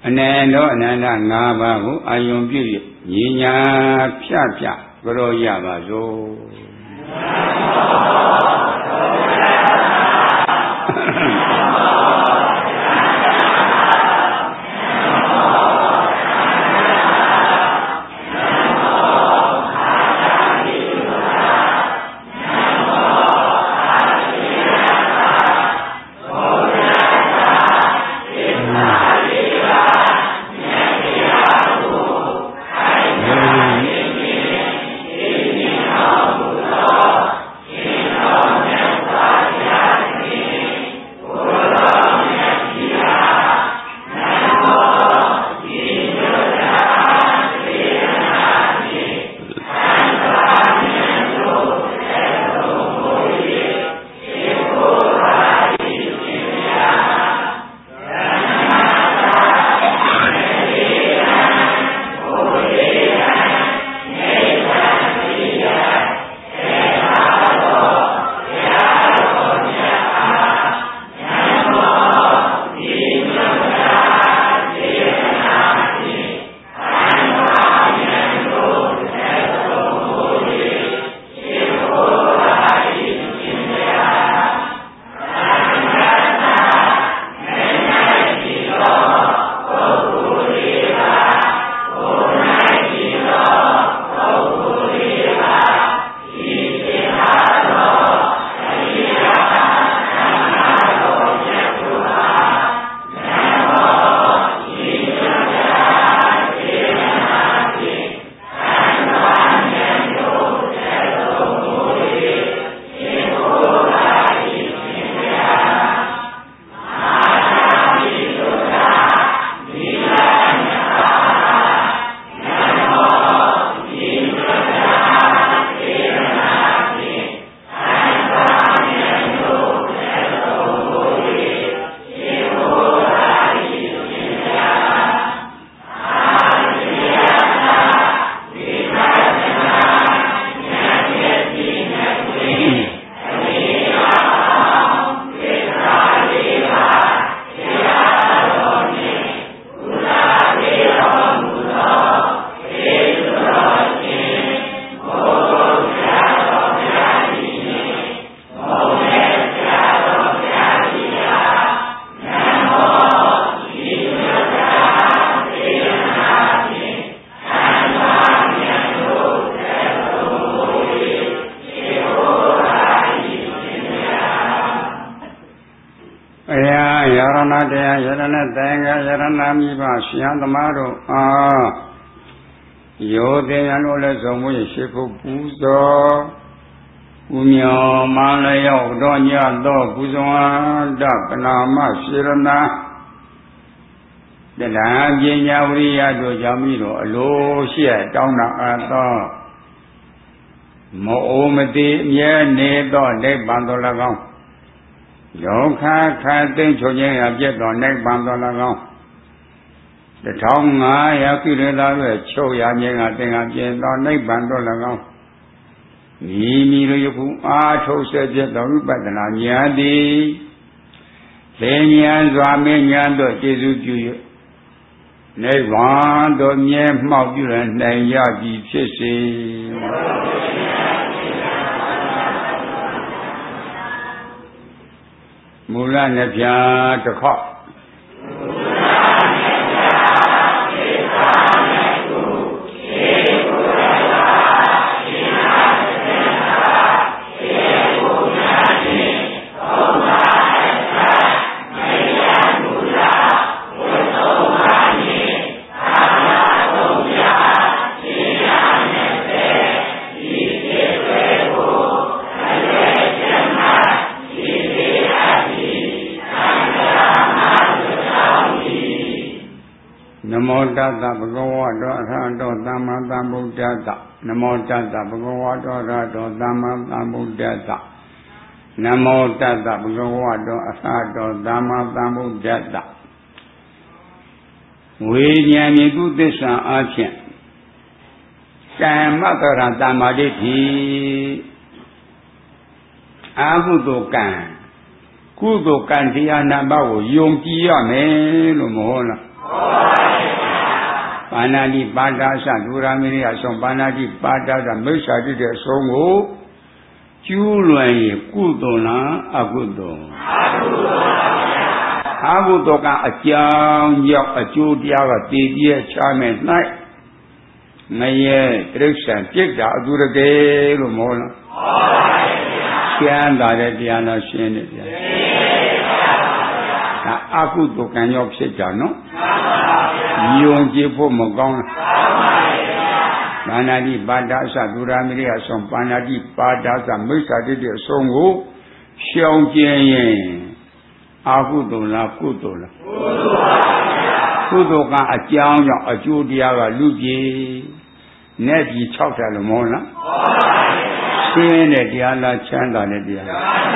နန္တောအနန္တ၅ပါးကိုအာယုံပြု၍ညီညာဖြတ်ဖြတ်ကြောရပါစို့တရားယရဏတန်ခါယရဏမိဘရှင်သမားတို့အားယောသေယံတို့လည်းဆုံးမရှိဖို့ပူဇော်ပူမြော်မှလျောက်တော်ညသောပူဇော်တပနာမရှိရဏတဏှာပညာဝိရိယတို့ကြောင့်မိတို့အလိုရှိတောင်းတာအသောမောအိုမတိအမြဲနေသောနိဗ္ဗာန်တော်၎င်းယောခခသိမ့်ချုပ်ခြင်းအပြည့်တော်နိဗ္ဗာန်တော်၎င်း1500ကိလေသာရဲ့ချုပ်ရခြင်းကသင်္ကပြည့်တော်နိဗ္ဗာန်တော်၎င်းမိမိတို့ယခုအားထုတ်ဆက်ပြည့်တော်ဝိပဿနာဉာဏ်သည်သင်ဉာဏ်စွာမင်းဉာဏ်တို့ကျေစုပြု၍နိဗ္ဗာန်တော်မြဲမှောက်ပြုရနိုင်ရပြီဖြစ်စေမူလနှစ်ဖြာတစ်ခေါက်နမောတတဗုဒ္ဓဝါဒောအရဟတောသမ္မာသမ္ဗုဒ္ဓတ္တနမောတတဗုဒ္ဓဝါဒောအရဟတောသမ္မာသမ္ဗုဒ္ဓတ္တနမောတတဗုဒ္ဓဝါဒောအရဟတောသမ္မာသမ္ဗုဒ္ဓတ္တဝိညာဉ်မြကုသစ္စာအဖြစ်ကမ္မတရတမ္မာဒိဋ္ဌိအာဟုတောကံကုသိုလ်ကံတရားနာပါကိုယုံကြည်ရမယ်လို့မဟုတ်လားပါဏာတိပါဒာသဒုရာမိရိယဆုံးပါဏာတိပါဒာသမိစ္ဆာတိတဲ့အဆုံးကိုကျူးလွန်ရင်ကုသိုလ်လားအကုသိုလ်အကုသိုလ်ကအကြောင်းကြောင့်အကျိုးတရားကတည်ပြည့်ချမယ်၌မရဲ့တိရစ္ဆာန်ပြစ်တာအတူတကယ်လို့မဟုတ်လားကျမ်းသာတဲ့တရားတော်ရှင်းတယ်ဗျာဒါအကုသိုလ်ကံရောက်ဖြစ်ကြနော်ယုံကြည်ဖို့မကောင်းလားပါဏာတိပါဒာသဒုရာမိရိယဆုံးပါဏာတိပါဒာသမိစ္ဆာတိတဲ့အဆုံးကိုရှောင်ကျင်ရင်အကုသိုလ်လားကုသိုလ်လားကုသိုလ်ကအကြောင်းကြောင့်အကျိုးတရားကလူကြီးနဲ့ကြီး6တယ်လို့မဟုတ်လားရှင်းတဲ့တရားလားချမ်းသာတဲ့တရား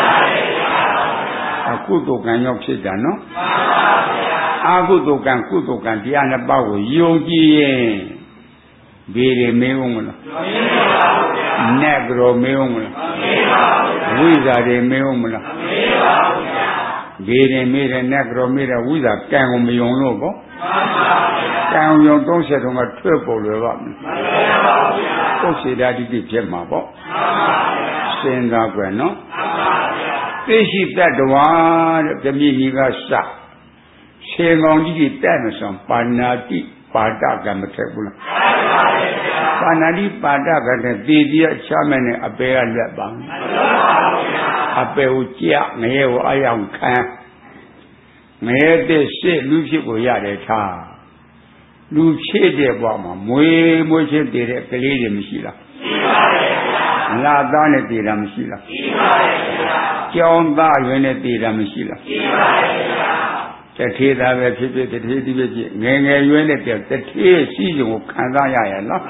အကုသိုလ်ကံရောက်ဖြစ်တာနော်အကုသိုလ်ကံကုသိုလ်ကံတရားနှစ်ပါးကိုယုံကြည်ရင်ဘေးတွေမင်းအောင်မလားနတ်ကြောမင်းအောင်မလားဝိဇာတွေမင်းအောင်မလားဘေးတွေမေးတယ်နတ်ကြောမေးတယ်ဝိဇာကံကိုမယုံလို့ပေါ့ကံယုံ30တုန်းကထွက်ပေါ်လွယ်ပါမလားပုစ္စေတတိတိဖြစ်မှာပေါ့စဉ်းစားကြနော်သိရှိတတ်တော်တဲ့ဓမြကြီးကစခြေကောင်ကြီးတက်မဆောင်ပါဏာတိပါဒကမထက်ဘူးလားပါဏာတိပါဒကတဲ့တည်တည်းချမ်းမဲ့အပေကလက်ပါအပေကိုကြငရဲကိုအယောင်ခံငရဲတဲ့ရှေ့လူဖြစ်ကိုရတယ်ထားလူဖြစ်တဲ့ဘဝမှာမွေးချင်းတည်တဲ့ကလေးတွေမရှိလားရှိပါတယ်ဗျာလာသားနဲ့တည်တာမရှိလားရှိပါတယ်ဗျာကျောင်းသားရွယ်နဲ့တည်တာမရှိလားရှိပါတယ်ဗျာတထေးသားပဲဖြစ်ဖြစ်တထေးဒီပဲဖြစ်ငယ်ငယ်ရွယ်နဲ့တထေးရှိခြင်းကိုခံစားရရနော်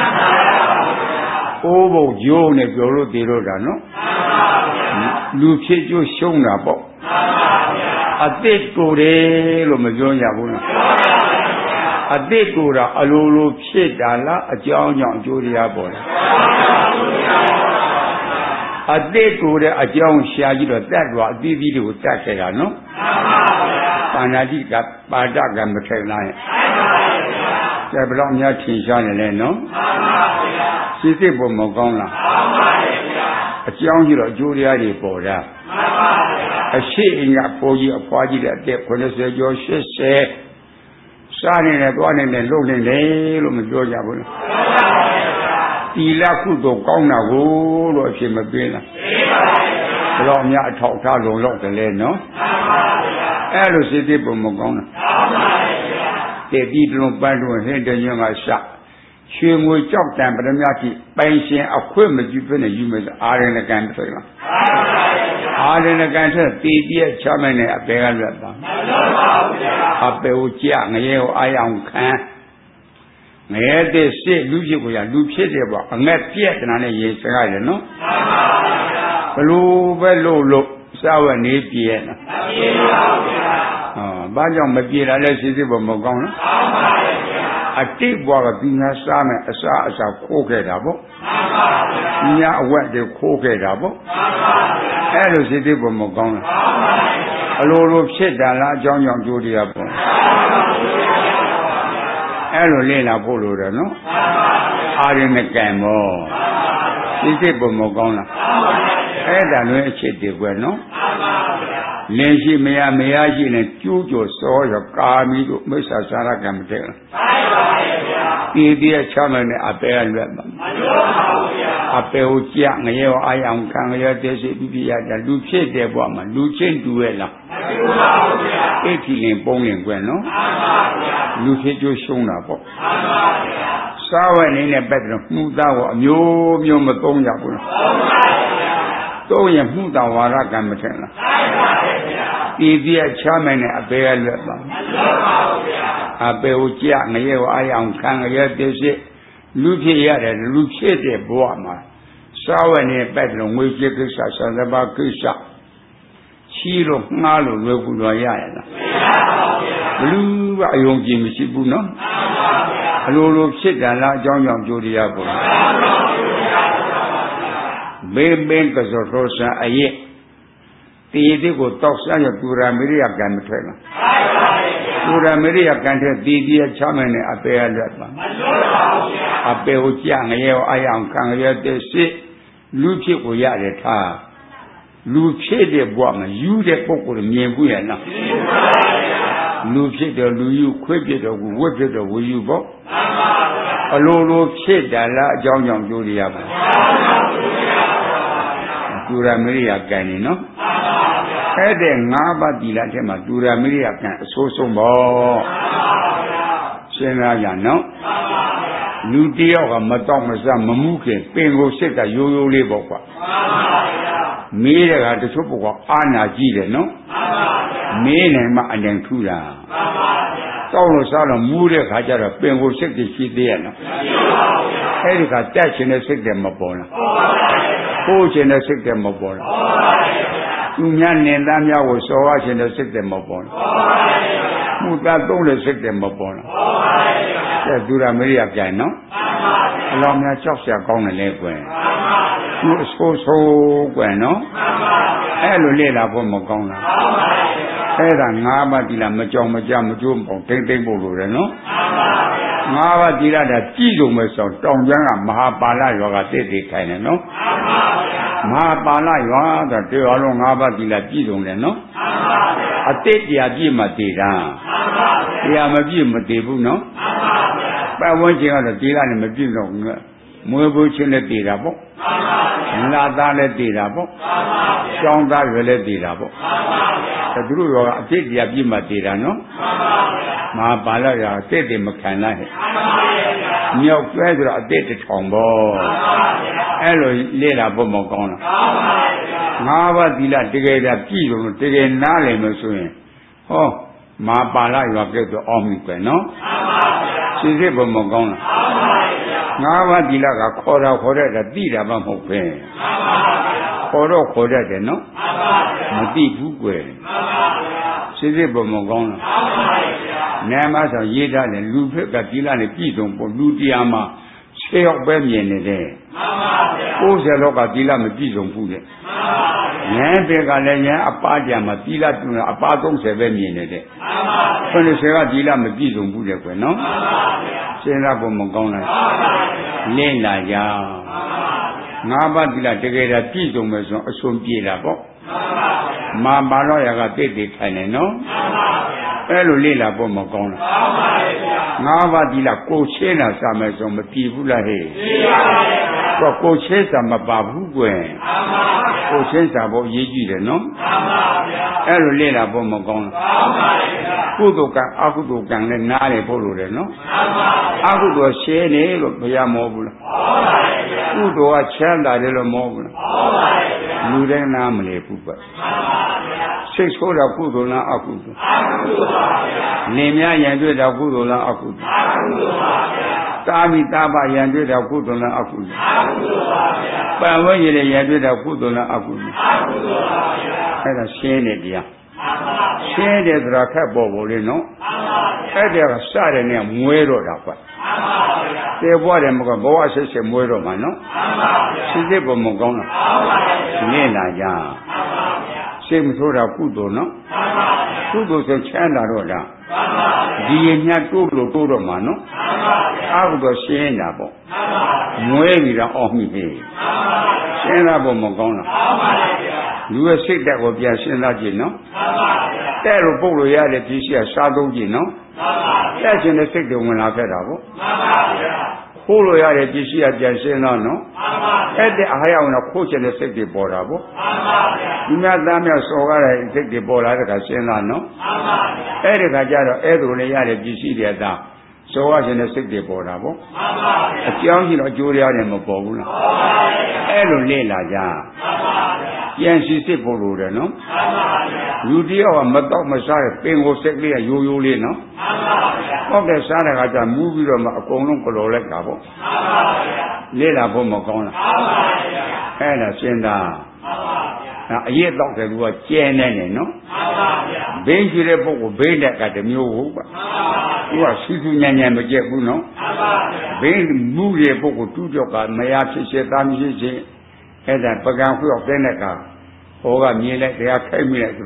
အိုးဘုံဂျိုးနဲ့ပြောလို့တည်လို့တာနော်လူဖြစ်ကျိုးရှုံးတာပေါ့အသစ်ကိုယ်တယ်လို့မပြောရဘူးလားအသစ်ကိုယ်တာအလိုလိုဖြစ်တာလားအကြောင်းကြောင့်အကျိုးတရားပေါ်လားအသစ်ကိုယ်တဲ့အကြောင်းရှာကြည့်တော့တတ်သွားအသီးသီးတွေကိုတတ်ခဲ့တာနော်ပါဏာတိကပါဒကမထိုင်လားကျဘလောက်များထင်ရှားနေလဲနော်စိတ်စိတ်ပေါ်မကောင်းလားအကြောင်းကြည့်တော့အကျိုးတရားတွေပေါ်တာအရှိအင်ကပိုးကြီးအဖွားကြီးတဲ့အသက်80ကျော်80စားနေတယ်သွားနေတယ်လှုပ်နေတယ်လို့မပြောကြဘူးလားတီလကုသိုလ်ကောင်းတာကိုလို့အဖြစ်မပေးလားဘယ်တော့မှအထောက်ထားလုံလောက်တယ်လဲနော်အဲ့လိုစိတ်တိပုံမကောင်းလားတည်ပြီးလုံးပန်းတော့ဟဲ့တဲ့ညကစရွှေငွေကြောက်တံပရမတိပိုင်ရှင်အခွင့်မကြည့်ဖြစ်နေယူမယ်အာရဏကံထွက်လားအာရဏကံထွက်တည်ပြည့်ချမ်းမယ်နဲ့အပေကလွတ်ပါအပေကိုကြငရဲကိုအာယောင်ခံငရဲတဲ့စစ်လူဖြစ်ကိုရလူဖြစ်တယ်ပေါ့အငက်ပြက်တနာနဲ့ရေစကားတယ်နော်ဘလို့ပဲလို့စာဝတ်နေပြည့်နော်ဘာကြောင့်မပြေတာလဲစိတ်ပေါ်မကောင်းလားအတိတ်ဘဝကဒီငါစားမယ်အစားခိုးခဲ့တာပေါ့ညာအဝတ်တွေခိုးခဲ့တာပေါ့အဲ့လိုစိတ်ပေါ်မကောင်းလားအလိုလိုဖြစ်တာလားအကြောင်းကြောင့်ကြိုးတရားပေါ့အဲ့လိုလေ့လာဖို့လိုတယ်နော်အာရဏကံမောစိတ်ပေါ်မကောင်းလားအဲ့ဒါလွဲအချက်တွေကွယ်နော်လင်းရှိမရရှိနဲ့ကျိုးကြော်စောရကာမီတို့မိစ္ဆာစာရကံမတည့်လားဒီတရားချမ်းနဲ့အပေကလွတ်ပါမလွတ်ပါဘူးဗျာအပေကိုကြငရဲအာယောင်ခံရတဲ့စိတ်ပြည့်ရတဲ့လူဖြစ်တဲ့ဘဝမှာလူချင်းတူရဲ့လားမတူပါဘူးဗျာအိတ်ထီလင်ပုံးလင်ကွယ်နော်မှန်ပါဗျာလူဖြစ်ကျိုးရှုံးတာပေါ့မှန်ပါဗျာစားဝတ်နေနဲ့ပတ်တယ်မှုသားကိုအမျိုးမျိုးမသုံးကြဘူးလားသုံးပါဗျာသုံးရင်မှုသားဝါရကံမထင်လားမှန်ပါဗျာဒီပြည့်ချမ်းမယ်နဲ့အပေကလွတ်ပါမလွတ်ပါဘူးဗျာအပေကိုကြငရဲကိုအာယောင်ခံရတဲ့စိတ်လူဖြစ်ရတယ်လူဖြစ်တဲ့ဘဝမှာစားဝတ်နေပတ်တယ်ငွေကြေးကိစ္စဆန္ဒပါကိစ္စချီလို့ငှားလို့လွယ်ကူတော့ရရလားမရပါဘူးဗျာဘလူကအယုံကြည်မရှိဘူးနော်မှန်ပါဗျာအလိုလိုဖြစ်တယ်လားအကြောင်းကြောင့်ကြိုးတရားပေါ်မှန်ပါဗျာဘေးပင်ကစောသောဆာအရဲ့တည်တဲ့ကိုတောက်ဆန်းရပူရာမိရိယကံမထွက်လားမှန်ပါဗျာသူရမရိယကံတဲ့တည်တည်ချမ်းမယ်နဲ့အပေရလွတ်ပါအပေကိုကြငရဲအယောင်ခံရတဲ့စစ်လူဖြစ်ကိုရတယ်ထားလူဖြစ်တဲ့ဘဝမှာယူတဲ့ပုဂ္ဂိုလ်မြင်ဘူးရဲ့နော်လူဖြစ်တော့လူယူခွေးဖြစ်တော့ဝတ်ဖြစ်တော့ဝယူပေါ့အလိုလိုဖြစ်တယ်လားအကြောင်းကြောင့်ကြိုးရပါသူရမရိယကံနေနော်အဲ့တဲ့၅ပါးသီလထဲမှာသူရမရိယကံအဆိုးဆုံးပေါ့ရှင်းလားရနော်လူတယောက်ကမတော့မစမမှုခင်ပင်ကိုစစ်တာရိုးရိုးလေးပေါ့ကွာမေးတဲ့ကတချို့ပုဂ္ဂိုလ်အာနာကြည့်တယ်နော်မေးနိုင်မှအနိုင်ထူတာတောက်လို့စားတော့မူးတဲ့ခါကျတော့ပင်ကိုစစ်တွေရှိသေးရဲ့နော်အဲ့ဒီကတက်ရှင်တဲ့စိတ်တွေမပေါ်လားပိုးရှင်တဲ့စိတ်တွေမပေါ်လားသူများနင်သားများကိုစော်ရရှင်တဲ့စိတ်တွေမပေါ်လားမှုသားသုံးတဲ့စိတ်တွေမပေါ်လားတဲ့သူရမရိယပြန်နော်အလောင်းများကြောက်ရကောင်းတယ်လေကွယ်သူအဆိုးဆိုးကွယ်နော်အဲ့လိုလေ့လာဖို့မကောင်းလားအဲ့ဒါ၅ပါးသီလမကြောင်မကြမကျိုးပေါ့တိမ့်တိမ့်ဖို့လိုတယ်နော်၅ပါးသီလဒါကြည့်ကြုံမဲ့ဆိုတောင်ကျမ်းကမဟာပါဠိယောဂတိတ်တိခိုင်တယ်နော်မဟာပါဠိယောဆိုတရားလုံး၅ပါးသီလကြည့်ကြုံတယ်နော်အတိတ်တရားပြည့်မှတည်တာတရားမပြည့်မတည်ဘူးနော်ပတ်ဝန်းကျင်ကတော့သီလနဲ့မပြည့်တော့မွေးဖို့ချင်းနဲ့တည်တာပေါ့လာသားလည်းတည်တာပေါ့ကျောင်းသားတွေလည်းတည်တာပေါ့သူတို့ရောအတိတ်တရားပြည့်မှတည်တာနော်မဟာပါဠိယောတိတ်တိမခံလိုက်မြောက်ကျွဲဆိုတော့အတိတ်တစ်ထောင်ပေါ့အဲ့လိုလေ့လာဖို့မကောင်းလား၅ပါးသီလတကယ်ကြပြည့်လို့တကယ်နားလည်လို့ဆိုရင်ဟောမဟာပါဠိယောကဲ့သို့အောင်ပြီကွယ်နော်ရှင်းစစ်ဖို့မကောင်းလား၅ပါးသီလကခေါ်တာခေါ်တဲ့တိတာမှမဟုတ်ပဲခေါ်တော့ခေါ်တတ်တယ်နော်မတိဘူးကွယ်ရှင်းစစ်ဖို့မကောင်းလားနာမဆိုရေးထားတယ်လူဖက်ကသီလနဲ့ပြည့်စုံဖို့လူတရားမှာ6 ယောက်ပဲမြင်နေတယ်90လောက်ကသီလမပြည့်စုံဘူးတဲ့ဉာဏ်တွေကလည်းဉာဏ်အပါးကြမှာသီလတူအပါး30ပဲမြင်နေတဲ့90ကသီလမပြည့်စုံဘူးတဲ့ကွယ်နော်စဉ်းစားဖို့မကောင်းလားလင့်လာကြ၅ပါးသီလတကယ်တည်းပြည့်စုံမယ်ဆိုအစွန်ပြေတာပေါ့မာပါတော့ရကတိတ်တိတ်ထိုင်နေနော်အဲ့လိုလေ့လာဖို့မကောင်းလား၅ပါးသီလကိုရှင်းတာစမယ်ဆိုမပြေဘူးလားဟဲ့ကိုရှင်းတာမပါဘူးကွယ်ကိုရှင်းတာဖို့ရေးကြည့်တယ်နော်အဲ့လိုလေ့လာဖို့မကောင်းလားကုသိုလ်ကံအကုသိုလ်ကံလည်းနားလေဖို့လိုတယ်နော်အကုသိုလ်ရှင်းတယ်လို့ဘုရားမောဘူးလားကုသိုလ်ကချမ်းသာတယ်လို့မောဘူးလားလူတိုင်းနားမလဲဘူးကွစိတ်ဆိုးတာကုသိုလ်လားအကုသိုလ်လင်များရန်တွေ့တာကုသိုလ်လားအကုသိုလ်တာမိတာပရန်တွေ့တာကုသိုလ်လားအကုသိုလ်ပံဝဲရည်ရန်တွေ့တာကုသိုလ်လားအကုသိုလ်အဲ့ဒါရှင်းတဲ့တရားရှင်းတယ်ဆိုတာခက်ပေါ်ပေါ်လေးနော်အဲ့ဒါကစတယ်နဲ့မွဲတော့တာကွတေဘွားတယ်မကဘဝဆက်ဆက်မွဲတော့မှာနော်ရှင်းစစ်ပေါ်မကောင်းလားနေလာကြစိတ်မဆိုးတာကုသိုလ်နော်ကုသိုလ်ဆိုချမ်းသာတော့တာဒီရင်မြတ်တိုးလို့တိုးတော့မှာနော်အကုသိုလ်ရှင်းတာပေါ့မွဲပြီးတော့အော်မိပြီရှင်းတာပေါ့မကောင်းလားလူရဲ့စိတ်ဓာတ်ကိုပြန်ရှင်းသားကြည့်နော်တဲ့လို့ပုတ်လို့ရတဲ့ပစ္စည်းကစားသုံးကြည့်နော်တဲ့ခြင်းနဲ့စိတ်တွေဝင်လာခဲ့တာပေါ့ခိုးလို့ရတဲ့ပစ္စည်းကပြန်ရှင်းတော့နော်အဲ့တဲ့အားရအောင်တော့ခိုးခြင်းနဲ့စိတ်တွေပေါ်တာပေါ့ဒီများသားများစော်ကားတဲ့စိတ်တွေပေါ်လာတဲ့ခါရှင်းလာနော်အဲ့ဒီခါကျတော့အဲ့ဒါလည်းရတဲ့ပစ္စည်းတွေသားစော်ကားခြင်းနဲ့စိတ်တွေပေါ်တာပေါ့အကြောင်းရှိတော့အကျိုးတရားနဲ့မပေါ်ဘူးလားအဲ့လိုလေ့လာကြပြန်ရှိစစ်ဖို့လိုတယ်နော်လူတယောက်ကမတော့မစားတဲ့ပင်ကိုစိတ်လေးကရိုးရိုးလေးနော်ဟုတ်တယ်စားတဲ့ခါကျမူးပြီးတော့မှအကုန်လုံးကလော်လိုက်တာပေါ့လေ့လာဖို့မကောင်းလားအဲ့ဒါစဉ်းစားအရေးတော့တယ်သူကကျဲနေတယ်နော်ဘိန်းရှိတဲ့ပုဂ္ဂိုလ်ဘိန်းတဲ့ကတမျိုးဟုတ်ပါသူကစူးစူးညံ့ညံ့မကြက်ဘူးနော်ဘိန်းမူးတဲ့ပုဂ္ဂိုလ်တူးကြောက်ကမရဖြစ်စေသားမရှိစေအဲ့ဒါပကံခွေးရောက်တဲ့ကဟောကမြင်လိုက်တရားခိုက်မိလိုက်ဆိုတော့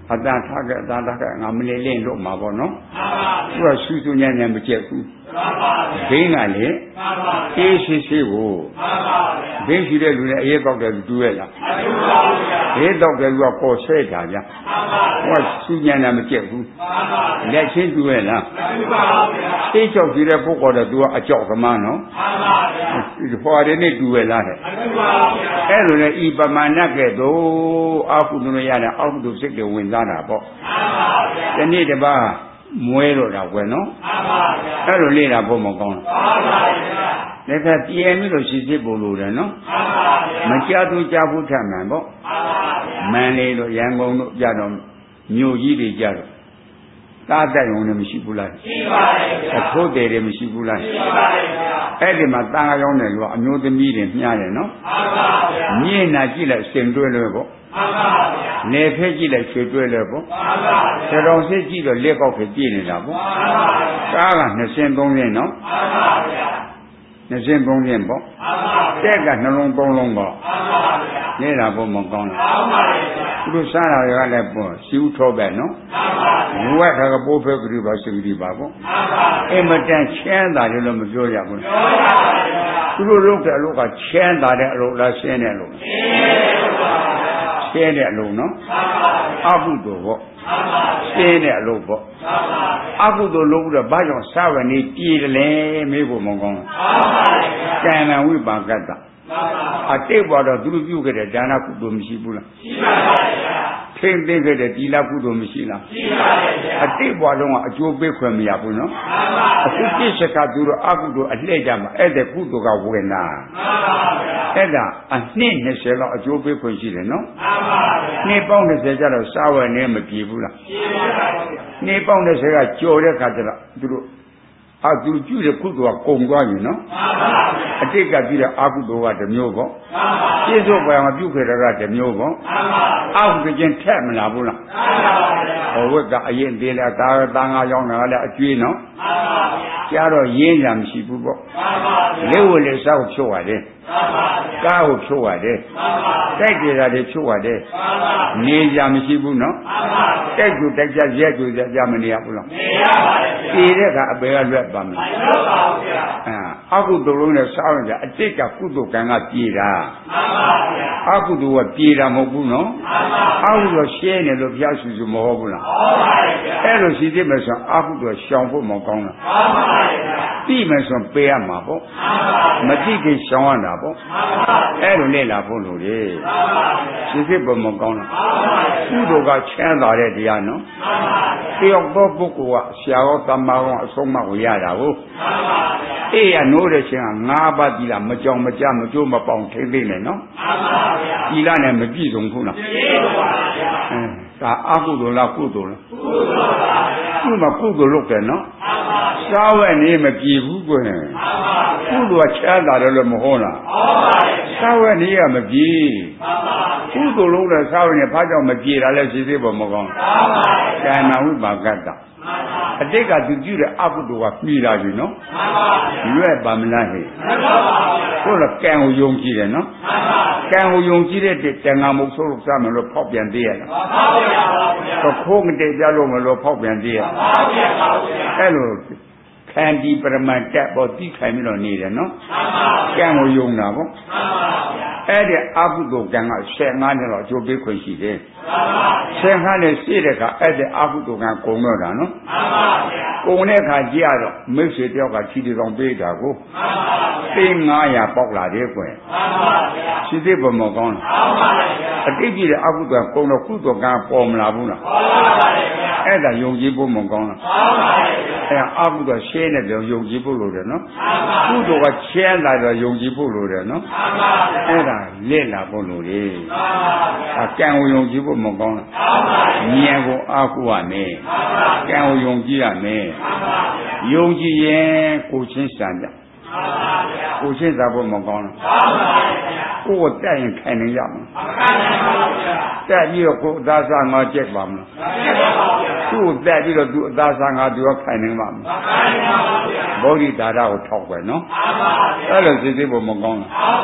အတန်ထားခဲ့အတန်ထားခဲ့ငါမနေလင်းလို့မှာပေါ့နော်သူကဆူဆူညံ့ညံ့မကြက်ဘူးဘင်းကလေအေးရှိရှိကိုဘင်းရှိတဲ့လူနဲ့အေးတောက်တယ်တူရဲ့လားအေးတောက်တယ်လူကပေါ်ဆွဲတာဗျဟိုကဆူညံ့ညံ့မကြက်ဘူးလက်ချင်းတူရဲ့လားအေးကြောက်ကြည့်တဲ့ပုဂ္ဂိုလ်တော့သူကအကြောက်သမားနော်ဟောတယ်နဲ့တူရဲ့လားတဲ့အဲ့လိုလေဤပမာဏကဲ့သို့အာဟုတုရတဲ့အာဟုတုစိတ်တွေဝင်သားတာပေါ့ဒီနေ့တပါးမွဲတော့တာကွယ်နော်အဲ့လိုလေ့တာဘုံမကောင်းဘူးဒါကပြင်းပြီးလို့ရှိစစ်ပုံလို့တယ်နော်မကြားသူကြားဖို့ထမှန်ပေါ့မန်လေးတို့ရန်ကုန်တို့ကြတော့မြို့ကြီးတွေကြတော့တားတိုက်ုံလည်းမရှိဘူးလားရှိပါတယ်ဗျာအဖို့တယ်လည်းမရှိဘူးလားရှိပါတယ်ဗျာအဲ့ဒီမှာတားကြောင်းတယ်လို့အမျိုးသမီးတွေမြားတယ်နော်မှန်ပါဗျာမြင့်နာကြည့်လိုက်စင်တွဲလို့ပေါ့မှန်ပါဗျာလေဖက်ကြည့်လိုက်ရွှေတွဲလို့ပေါ့မှန်ပါဗျာခြေတော်စစ်ကြည့်တော့လက်ကောက်ဖက်ကြည့်နေတာပေါ့မှန်ပါဗျာကားက2ဆင်း3ဆင်းနော်မှန်ပါဗျာ2ဆင်း3ဆင်းပေါ့မှန်ပါဗျာတက်ကနှလုံး3လုံးပေါ့မှန်ပါဗျာနေလာဖို့မကောင်းလားမှန်ပါဗျာသူတို့စားတာတွေကလည်းပေါ့စီဥထောပဲနော်မှန်ပါဗျာဘုရားကပိုးဖက်ကြည့်ပါစင်ကြည့်ပါပေါ့မှန်ပါအင်မတန်ချမ်းသာတယ်လို့မပြောရဘူးပြောပါဗျာသူတို့လုပ်တဲ့အလုပ်ကချမ်းသာတဲ့အလုပ်လားရှင်းတဲ့အလုပ်ရှင်းတဲ့အလုပ်နော်အကုသိုလ်ပေါ့ရှင်းတဲ့အလုပ်ပေါ့အကုသိုလ်လုပ်ပြီးတော့ဘာကြောင့်စာဝနေပြည်တယ်လဲမေးဖို့မကောင်းဘူးကံနာဝိပါကတ္တအတိတ်ဘဝတော့သူတို့ပြုခဲ့တဲ့ဒါနကုသိုလ်မရှိဘူးလားရှိပါပါဗျာထိမ့်သိခဲ့တဲ့ဒီလကုသိုလ်မရှိလားရှိပါပါဗျာအတိတ်ဘဝလုံးကအကျိုးပေးခွင့်မရဘူးနော်မှန်ပါဗျာအခုပြစ်စကသူတို့အကုသိုလ်အလှည့်ကြမှာအဲ့တဲ့ကုသိုလ်ကဝင်တာမှန်ပါဗျာအဲ့ဒါအနှစ်20လောက်အကျိုးပေးခွင့်ရှိတယ်နော်မှန်ပါဗျာနှစ်ပေါင်း20ကျတော့စာဝတ်နေမပြေဘူးလားပြေပါပါဗျာနှစ်ပေါင်း20ကကြော်တဲ့ခါကျတော့သူတို့သူကျူတဲ့ကုသိုလ်ကကုံသွားပြီနော်မှန်ပါဗျာအတိတ်ကပြီးတော့အာကုသိုလ်ကတစ်မျိုးပေါ့မှန်ပါပြည့်စုံပါမပြုခဲ့တဲ့ကတစ်မျိုးပေါ့မှန်ပါအာဟုခြင်းထက်မလားဘူးလားမှန်ပါဗျာဟောဝက်ကအရင်သေးလဲသားငါရောက်တာလည်းအကျွေးနော်မှန်ပါဗျာကြားတော့ရင်းကြမရှိဘူးပေါ့မှန်ပါဗျာလက်ဝက်လက်စောက်ဖြုတ်ရတယ်မှန်ပါဗျာကားကိုဖြုတ်ရတယ်မှန်ပါတိုက်ကြတာတွေဖြုတ်ရတယ်မှန်ပါနေကြမရှိဘူးနော်မှန်ပါတိုက်ကြတိုက်ကြရက်ကြကြမနေရဘူးလားနေရပါတယ်ဗျာဒီတဲ့ကအပေကလွတ်ပါမလားလွတ်ပါဘူးဗျာအကုသိုလ်လုံးနဲ့စားရင်အတိတ်ကကုသိုလ်ကံကပြေတာမှန်ပါဗျာအကုသိုလ်ကပြေတာမဟုတ်ဘူးနော်မှန်ပါအကုသိုလ်ရှင်းတယ်လို့ဘုရားဆူဆူမဟုတ်ဘူးလားဟုတ်ပါတယ်ဗျာအဲ့လိုရှိသေးမယ်ဆိုအကုသိုလ်ရှောင်ဖို့မကောင်းလားမှန်ပါဗျာပြီးမယ်ဆိုပေးရမှာပေါ့မှန်ပါမတိခင်ရှောင်ရတာပေါ့မှန်ပါအဲ့လိုနဲ့လာဖို့လို့လေမှန်ပါရှိသေးဖို့မကောင်းလားမှန်ပါကုသိုလ်ကချမ်းသာတဲ့တရားနော်မှန်ပါတယောက်သောပုဂ္ဂိုလ်ကဆရာတော်တမ္မာတော်အဆုံးမကိုရတာကိုမှန်ပါအေးရနိုးတဲ့ချင်းက9ပါးဒီလားမကြောင်မကြမကြိုးမပေါင်ထိမ့်သိနေနော်မှန်ပါဗျာဒီလားနဲ့မပြည့်စုံဘူးလားပြည့်စုံပါဗျာဒါအကုသိုလ်လားကုသိုလ်လားကုသိုလ်ပါဗျာသူ့မှာကုသိုလ်လုပ်တယ်နော်မှန်ပါစားဝက်နေမပြေဘူးကွယ်မှန်ပါကုသိုလ်ကချမ်းသာတယ်လို့မဟုတ်လားဟုတ်ပါဗျာစားဝက်နေကမပြေမှန်ပါကုသိုလ်လုပ်တဲ့စားဝက်နေဘာကြောင့်မပြေတာလဲရှိသေးပေါ်မကောင်းမှန်ပါဗျာဉာဏ်ဝိပါကတ္တအတိတ်ကသူပြုတဲ့အကုသိုလ်ကပြီးလာပြီနော်မှန်ပါဗျာရွက်ပါမလားဟဲ့မှန်ပါဗျာဆိုတော့ကံကိုယုံကြည်တယ်နော်မှန်ပါကံကိုယုံကြည်တဲ့တဏ္ဍာမုတ်ဆိုးလို့စမယ်လို့ဖောက်ပြန်သေးရလားမှန်ပါဗျာတော့ခိုးမတည့်ကြလို့မလို့ဖောက်ပြန်သေးရမှန်ပါဗျာအဲ့လိုခန္တီပရမတ်တက်ပေါ်တိခိုင်ပြီးတော့နေတယ်နော်မှန်ပါကံကိုယုံတာပေါ့မှန်ပါဗျာအဲ့ဒီအကုသိုလ်ကံက15နှစ်လောက်အကျိုးပေးခွင့်ရှိတယ်မှန်ပါ15နှစ်ရှိတဲ့အခါအဲ့ဒီအကုသိုလ်ကံကုန်တော့တာနော်မှန်ပါဗျာကုန်တဲ့အခါကြည့်ရတော့မိတ်ဆွေတယောက်ကခြေတောင်ပေးတာကိုမှန်ပါသိ900ပေါက်လာတယ်ကွယ်မှန်ပါဗျာရှိသေးဘမကောင်းလားမှန်ပါဗျာအတိတ်ကြီးတဲ့အကုသိုလ်ကုန်တော့ကုသိုလ်ကံပေါ်မလာဘူးလားပေါ်ပါပါဗျာအဲ့ဒါယုံကြည်ဖို့မကောင်းလားမှန်ပါဗျာအဲ့အကုသိုလ်ရှင်းတဲ့ပြောယုံကြည်ဖို့လိုတယ်နော်မှန်ပါကုသိုလ်ကချမ်းလာတော့ယုံကြည်ဖို့လိုတယ်နော်မှန်ပါအဲ့ဒါလက်လာဖို့လိုတယ်မှန်ပါဗျာကံကိုယုံကြည်ဖို့မကောင်းလားမှန်ပါဉာဏ်ကိုအားကိုးရမယ်မှန်ပါကံကိုယုံကြည်ရမယ်မှန်ပါယုံကြည်ရင်ကိုချင်းစံကြကိုရှင်းစားဖို့မကောင်းလားကိုယ်တက်ရင်ခိုင်နေရမှာတက်ပြီးတော့ကိုယ်အသားစားငါကြက်ပါမလားသူ့တက်ပြီးတော့သူအသားစားငါသူကခိုင်နေမှာမလားဗောဓိဒါရကိုထောက်ပဲနော်အဲ့လိုသိသိဖို့မကောင်း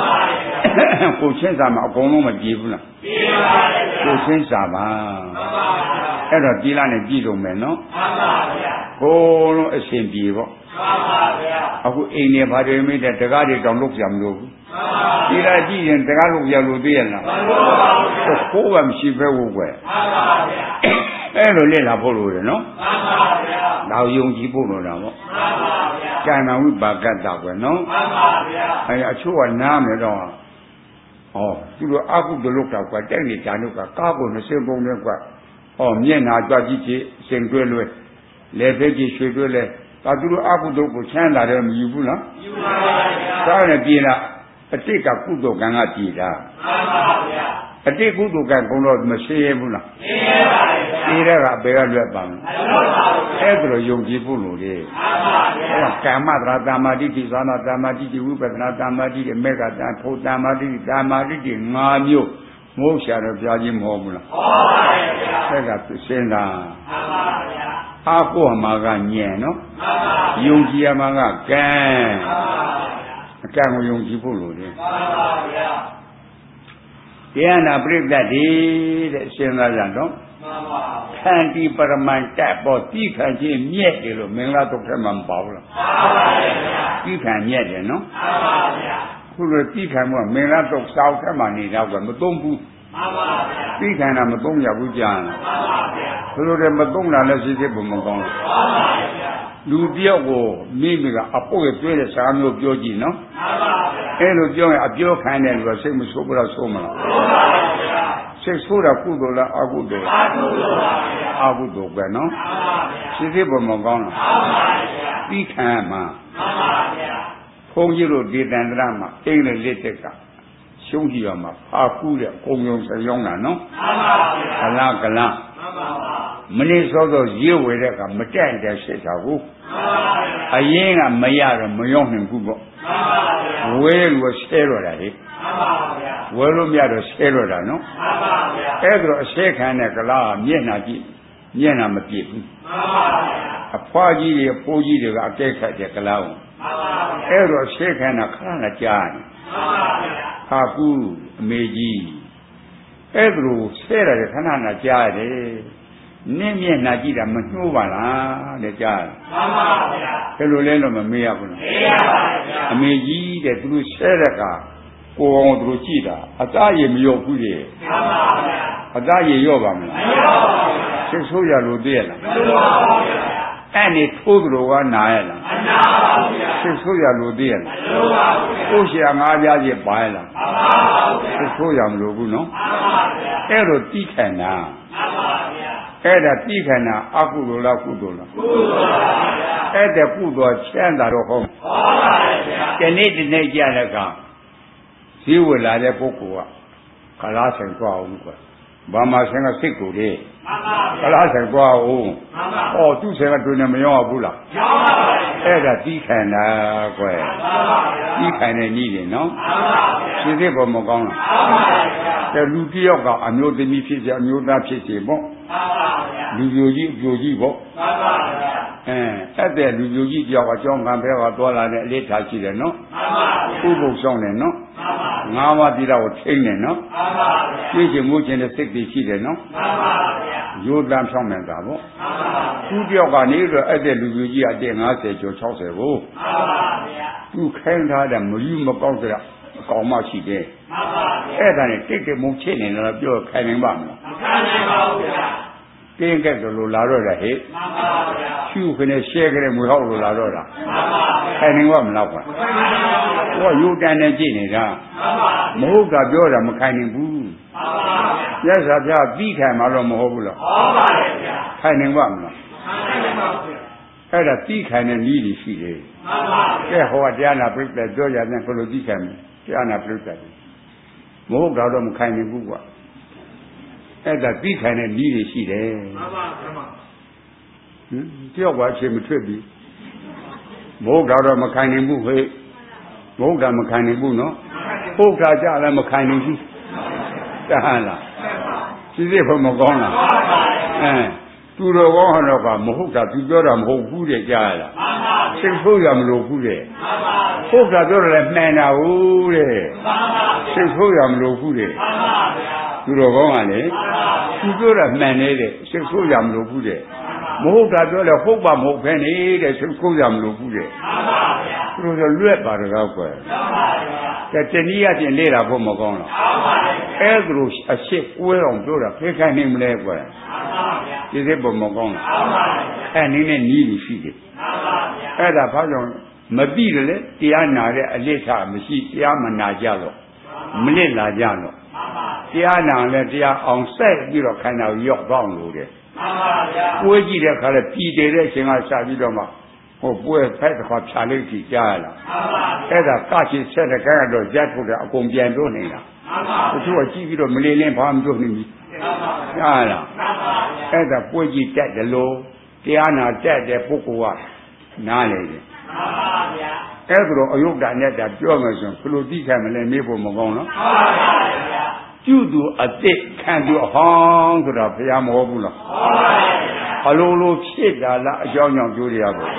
လားကိုရှင်းစားမှာအကုန်လုံးမကြည့်ဘူးလားကိုရှင်းစားပါအဲ့တော့ဒီလားနဲ့ပြည်စုံမယ်နော်မှန်ပါဗျာကိုလုံးအရှင်ပြေပေါ့မှန်ပါဗျာအခုအိမ်နေဘာတွေမိတဲ့တကားတွေတောင်လုပ်ကြမလို့ဘူးမှန်ပါဒီလားကြည့်ရင်တကားလုပ်ရလို့သိရလားမှန်ပါဗျာကိုယ်ကမရှိပဲဟုတ်ကွယ်မှန်ပါဗျာအဲ့လိုလက်လာဖို့လို့ရနော်မှန်ပါဗျာတော့ယုံကြည်ဖို့လို့တော့မှန်ပါဗျာကျန်တော်ဝိပါကတ္တကွယ်နော်မှန်ပါဗျာအဲ့အချို့ကနားမယ်တော့ဟောသူတို့အကုသိုလ်လုပ်တာကွာတိုက်နေတာတို့ကကားကို20ပုံနဲ့ကွာဟောမျက်နာကြွကြည့်ချင်စင်တွဲလွဲလေဖက်ကြီးရွှေတွဲလဲဒါသူတို့အကုသိုလ်ကိုချမ်းသာတယ်မယူဘူးနော်ယူပါပါဗျာဒါနဲ့ပြည်လားအတိတ်ကကုသိုလ်ကံကပြည်တာမှန်ပါဗျာအတိတ်ကုသိုလ်ကံကုန်တော့မရှင်းရဘူးလားရှင်းရပါဗျာရှင်းတဲ့ကဘယ်ကလွတ်ပါမလဲအဲ့ဒါလိုယုံကြည်ဖို့လို့လေမှန်ပါဗျာကာမတရာတမာတိတိသာနာတမာတိတိဝိပဿနာတမာတိတိမေဃတံဖို့တမာတိတိတမာတိတိ၅မျိုးမဟုတ်ရှာတော့ပြားခြင်းမဟုတ်ဘူးလားဟုတ်ပါဗျာအဲ့ဒါစဉ်းစားမှန်ပါဗျာအာကိုမှာကညံနော်မှန်ပါယုံကြည်ရမှာကကံမှန်ပါအကံကိုယုံကြည်ဖို့လို့လေမှန်ပါဗျာတရားနာပြိဿတ်ဒီတဲ့စဉ်းစားကြတော့မှန်ပါခန္တီပရမန်တက်ပေါ်တိခံခြင်းမြက်တယ်လို့မင်္ဂလာတုတ်ထဲမှာမပါဘူးလားမှန်ပါဗျာတိခံမြက်တယ်နော်မှန်ပါဗျာခုလိုတိခံကမင်္ဂလာတုတ်စောက်ထဲမှာနေတော့ကမသုံးဘူးမှန်ပါဗျာတိခံတာမသုံးရဘူးကြာလားမှန်ပါဗျာဘယ်လိုလဲမသုံးတာလဲရှိသေးဘုံမကောင်းဘူးမှန်ပါဗျာလူတယောက်ကိုမိမိကအပုတ်ရပြောတဲ့စကားမျိုးပြောကြည့်နော်မှန်ပါဗျာအဲ့လိုပြောရင်အပြောခံတယ်လို့စိတ်မဆိုးဘူးလားဆိုးမလားဆိုးပါဗျာစိတ်ဆိုးတာကုသိုလ်လားအကုသိုလ်လားအကုသိုလ်ပါဗျာအကုသိုလ်ပဲနော်မှန်ပါဗျာရှိသေးဘုံမကောင်းလားမှန်ပါဗျာပြီးခံမှာမှန်ပါဗျာဘုန်းကြီးတို့ဒေသန္တရမှာအိမ်နဲ့လက်တက်ကရှုံးကြည့်ရမှာဖာကူးတဲ့ကုံယုံစရောင်းတာနော်မှန်ပါဗျာကလားကလားမှန်ပါပါမင်းစောစောရေးဝေတဲ့ကမတက်တဲ့ရှိတာကိုမှန်ပါဗျာအရင်ကမရတော့မရောက်နိုင်ဘူးပေါ့မှန်ပါဗျာဝဲလို့ဆဲတော့တာလေမှန်ပါဗျာဝဲလို့မရတော့ဆဲတော့တာနော်မှန်ပါဗျာအဲ့ဒါအဆဲခံတဲ့ကလားမျက်နှာကြည့်မျက်နှာမပြည့်ဘူးမှန်ပါဗျာအဖွားကြီးတွေအဖိုးကြီးတွေကအကဲခတ်တဲ့ကလားကိုမှန်ပါဗျာအဲ့ဒါဆဲခံတာခဏနဲ့ကြားနေမှန်ပါဗျာဟာကူအမေကြီးအဲ့ဒါလိုဆဲရတယ်ခဏနဲ့ကြားတယ်နင်းမျက်နှာကြည့်တာမနှိုးပါလားတဲ့ကြားတယ်မှန်ပါဗျာဘယ်လိုလဲတော့မမေးရဘူးလားမေးရပါဗျာအမေကြီးတဲ့သူတို့ဆဲတဲ့ကကိုအောင်သူတို့ကြည့်တာအသားရည်မရော့ဘူးတဲ့မှန်ပါဗျာအသားရည်ရော့ပါမလားမရော့ပါဘူးစိတ်ဆိုးရလို့သိရလားမဆိုးပါဘူးဗျာအဲ့ဒီထိုးသူတို့ကနာရလားမနာပါဘူးဗျာစိတ်ဆိုးရလို့သိရလားမဆိုးပါဘူးဗျာကိုရှာငါးပြားကြီးပါရလားမပါပါဘူးဗျာစိတ်ဆိုးရမလို့ဘူးနော်မှန်ပါဗျာအဲ့လိုတိခဏာမှန်ပါဗျာအဲ့ဒါတိခဏအကုသိုလ်လားကုသိုလ်လားကုသိုလ်ပါဗျာအဲ့ဒါကုသိုလ်ချမ်းသာတော့ဟောဟောပါဗျာဒီနေ့ဒီနေ့ကြတဲ့ကဇီးဝလာတဲ့ပုဂ္ဂိုလ်ကကလားဆိုင်သွားအောင်ကွာဘာမှဆင်ကစိတ်ကိုလေမှန်ပါဗျာကလားဆိုင်သွားအောင်မှန်ပါဟောသူ့ဆင်ကတွင်နေမရောဘူးလားရောပါပါအဲ့ဒါတိခဏာကွယ်မှန်ပါဗျာတိခဏနဲ့ကြီးတယ်နော်မှန်ပါဗျာရှင်းသေးပေါ်မကောင်းလားမှန်ပါဗျာတဲ့လူတယောက်ကအမျိုးသမီးဖြစ်စေအမျိုးသားဖြစ်စေပေါ့မှန်ပါဗျာလူပြိုကြီးအပြိုကြီးပေါ့မှန်ပါဗျာအဲ့တဲ့လူပြိုကြီးတယောက်ကအကြောင်းခံဘဲကသွားလာတဲ့အလေးထားရှိတယ်နော်မှန်ပါဗျာဥပုပ်ဆောင်တယ်နော်မှန်ပါငါးပါးတိတော့ထိန်းတယ်နော်မှန်ပါဗျာသိချင်မှုချင်းတဲ့စိတ်တွေရှိတယ်နော်မှန်ပါဗျာရိုးတမ်းဖြောင်းမြန်တာပေါ့မှန်ပါသူတယောက်ကနေတော့အဲ့တဲ့လူပြိုကြီးအတက်50ကျော်60ကိုမှန်ပါဗျာသူခိုင်းထားတဲ့မယူမကောက်တဲ့အကောင်မရှိတယ်မှန်ပါဗျာအဲ့ဒါနဲ့တိတ်တိတ်မုံချစ်နေတော့ပြောခိုင်းနိုင်ပါမလားမခိုင်းနိုင်ပါဘူးဗျာတင်းကဲ့လို့လာတော့တာဟဲ့မှန်ပါဗျာဖြူခနဲ့ရှဲခနဲ့မွေဟောက်လို့လာတော့တာမှန်ပါဗျာခိုင်းနိုင်ပါမလားကွာမခိုင်းနိုင်ပါဘူးဟောယူတန်နဲ့ကြည့်နေတာမှန်ပါမဟုတ်တာပြောတာမခိုင်းနိုင်ဘူးမှန်ပါဗျာရသဗျာပြီးခံမှာတော့မဟုတ်ဘူးလားဟောပါတယ်ဗျာခိုင်းနိုင်ပါမလားခိုင်းနိုင်ပါဘူးဗျာအဲ့ဒါပြီးခံတဲ့နည်းတွေရှိတယ်မှန်ပါဗျာကဲဟောတရားနာပြိတ္တပြောရတဲ့ဘယ်လိုပြီးခံမလဲတရားနာပြိတ္တမဟုတ်တော့မခိုင်းနိုင်ဘူးကွာအဲ့ဒါပြီးခံတဲ့နည်းတွေရှိတယ်မှန်ပါဗျာတယောက်ကအချိန်မထွက်ပြီမဟုတ်တော့မခိုင်းနိုင်ဘူးဟဲ့မဟုတ်တာမခိုင်းနိုင်ဘူးနော်ဟုတ်တာကြလည်းမခိုင်းနိုင်ဘူးတဟန်လားစီစစ်ဖို့မကောင်းလားသူတော်ကောင်းတော့ကမဟုတ်တာသူပြောတာမဟုတ်ဘူးတဲ့ကြားရလားမှန်ပါစိတ်ဆိုးရမလို့ဘူးတဲ့မှန်ပါဟုတ်တာပြောတယ်မှန်တာဟုတ်တဲ့မှန်ပါစိတ်ဆိုးရမလို့ဘူးတဲ့မှန်ပါဗျာသူတော်ကောင်းကလေမှန်ပါဗျာသူပြောတာမှန်နေတဲ့စိတ်ဆိုးရမလို့ဘူးတဲ့မဟုတ်တာပြောလဲဟုတ်ပါမဟုတ်ပဲနေတဲ့စိတ်ဆိုးရမလို့ဘူးတဲ့သူတို့လွတ်ပါတော့ကွယ်တဲ့တနည်းအားဖြင့်လေ့လာဖို့မကောင်းလားအဲ့ဒါလိုအရှိကွဲအောင်ပြောတာဖိခိုင်းနိုင်မလဲကွယ်ဒီစိတ်ပုံမကောင်းလားအဲ့နည်းနဲ့နီးလို့ရှိတယ်အဲ့ဒါဘာကြောင့်မပြီးတယ်လေတရားနာတဲ့အလစ်ထားမရှိတရားမနာကြတော့မလစ်လာကြတော့တရားနာလဲတရားအောင်ဆက်ပြီးတော့ခန္ဓာကိုရောက်ပေါင်းလို့တယ်ပွဲကြည့်တဲ့အခါလဲပြည်တယ်တဲ့အချိန်ကစပြီးတော့မှဟိုပွဲဖက်တစ်ခါဖြာလိုက်ကြည့်ကြားရလားအဲ့ဒါကချစ်ဆက်တဲ့ခိုင်းတော့ရက်ထုတ်တယ်အကုန်ပြန်တို့နေတာတချို့ကကြည့်ပြီးတော့မလင်းလင်းဘာမှမတို့နေဘူးကြားလားအဲ့ဒါပွဲကြည့်တက်တယ်လို့တရားနာတက်တဲ့ပုဂ္ဂိုလ်ကနားလေတယ်အဲ့ဒါတော့အယုဒ္ဓနဲ့တာပြောမယ်ဆိုရင်ဘယ်လိုသိခံမလဲမေးဖို့မကောင်းနော်ကျုသူအတိတ်ခံသူအဟောင်းဆိုတာဘုရားမဟုတ်ဘူးလားအလိုလိုဖြစ်တာလားအကြောင်းကြောင့်ပြောရပါဘူး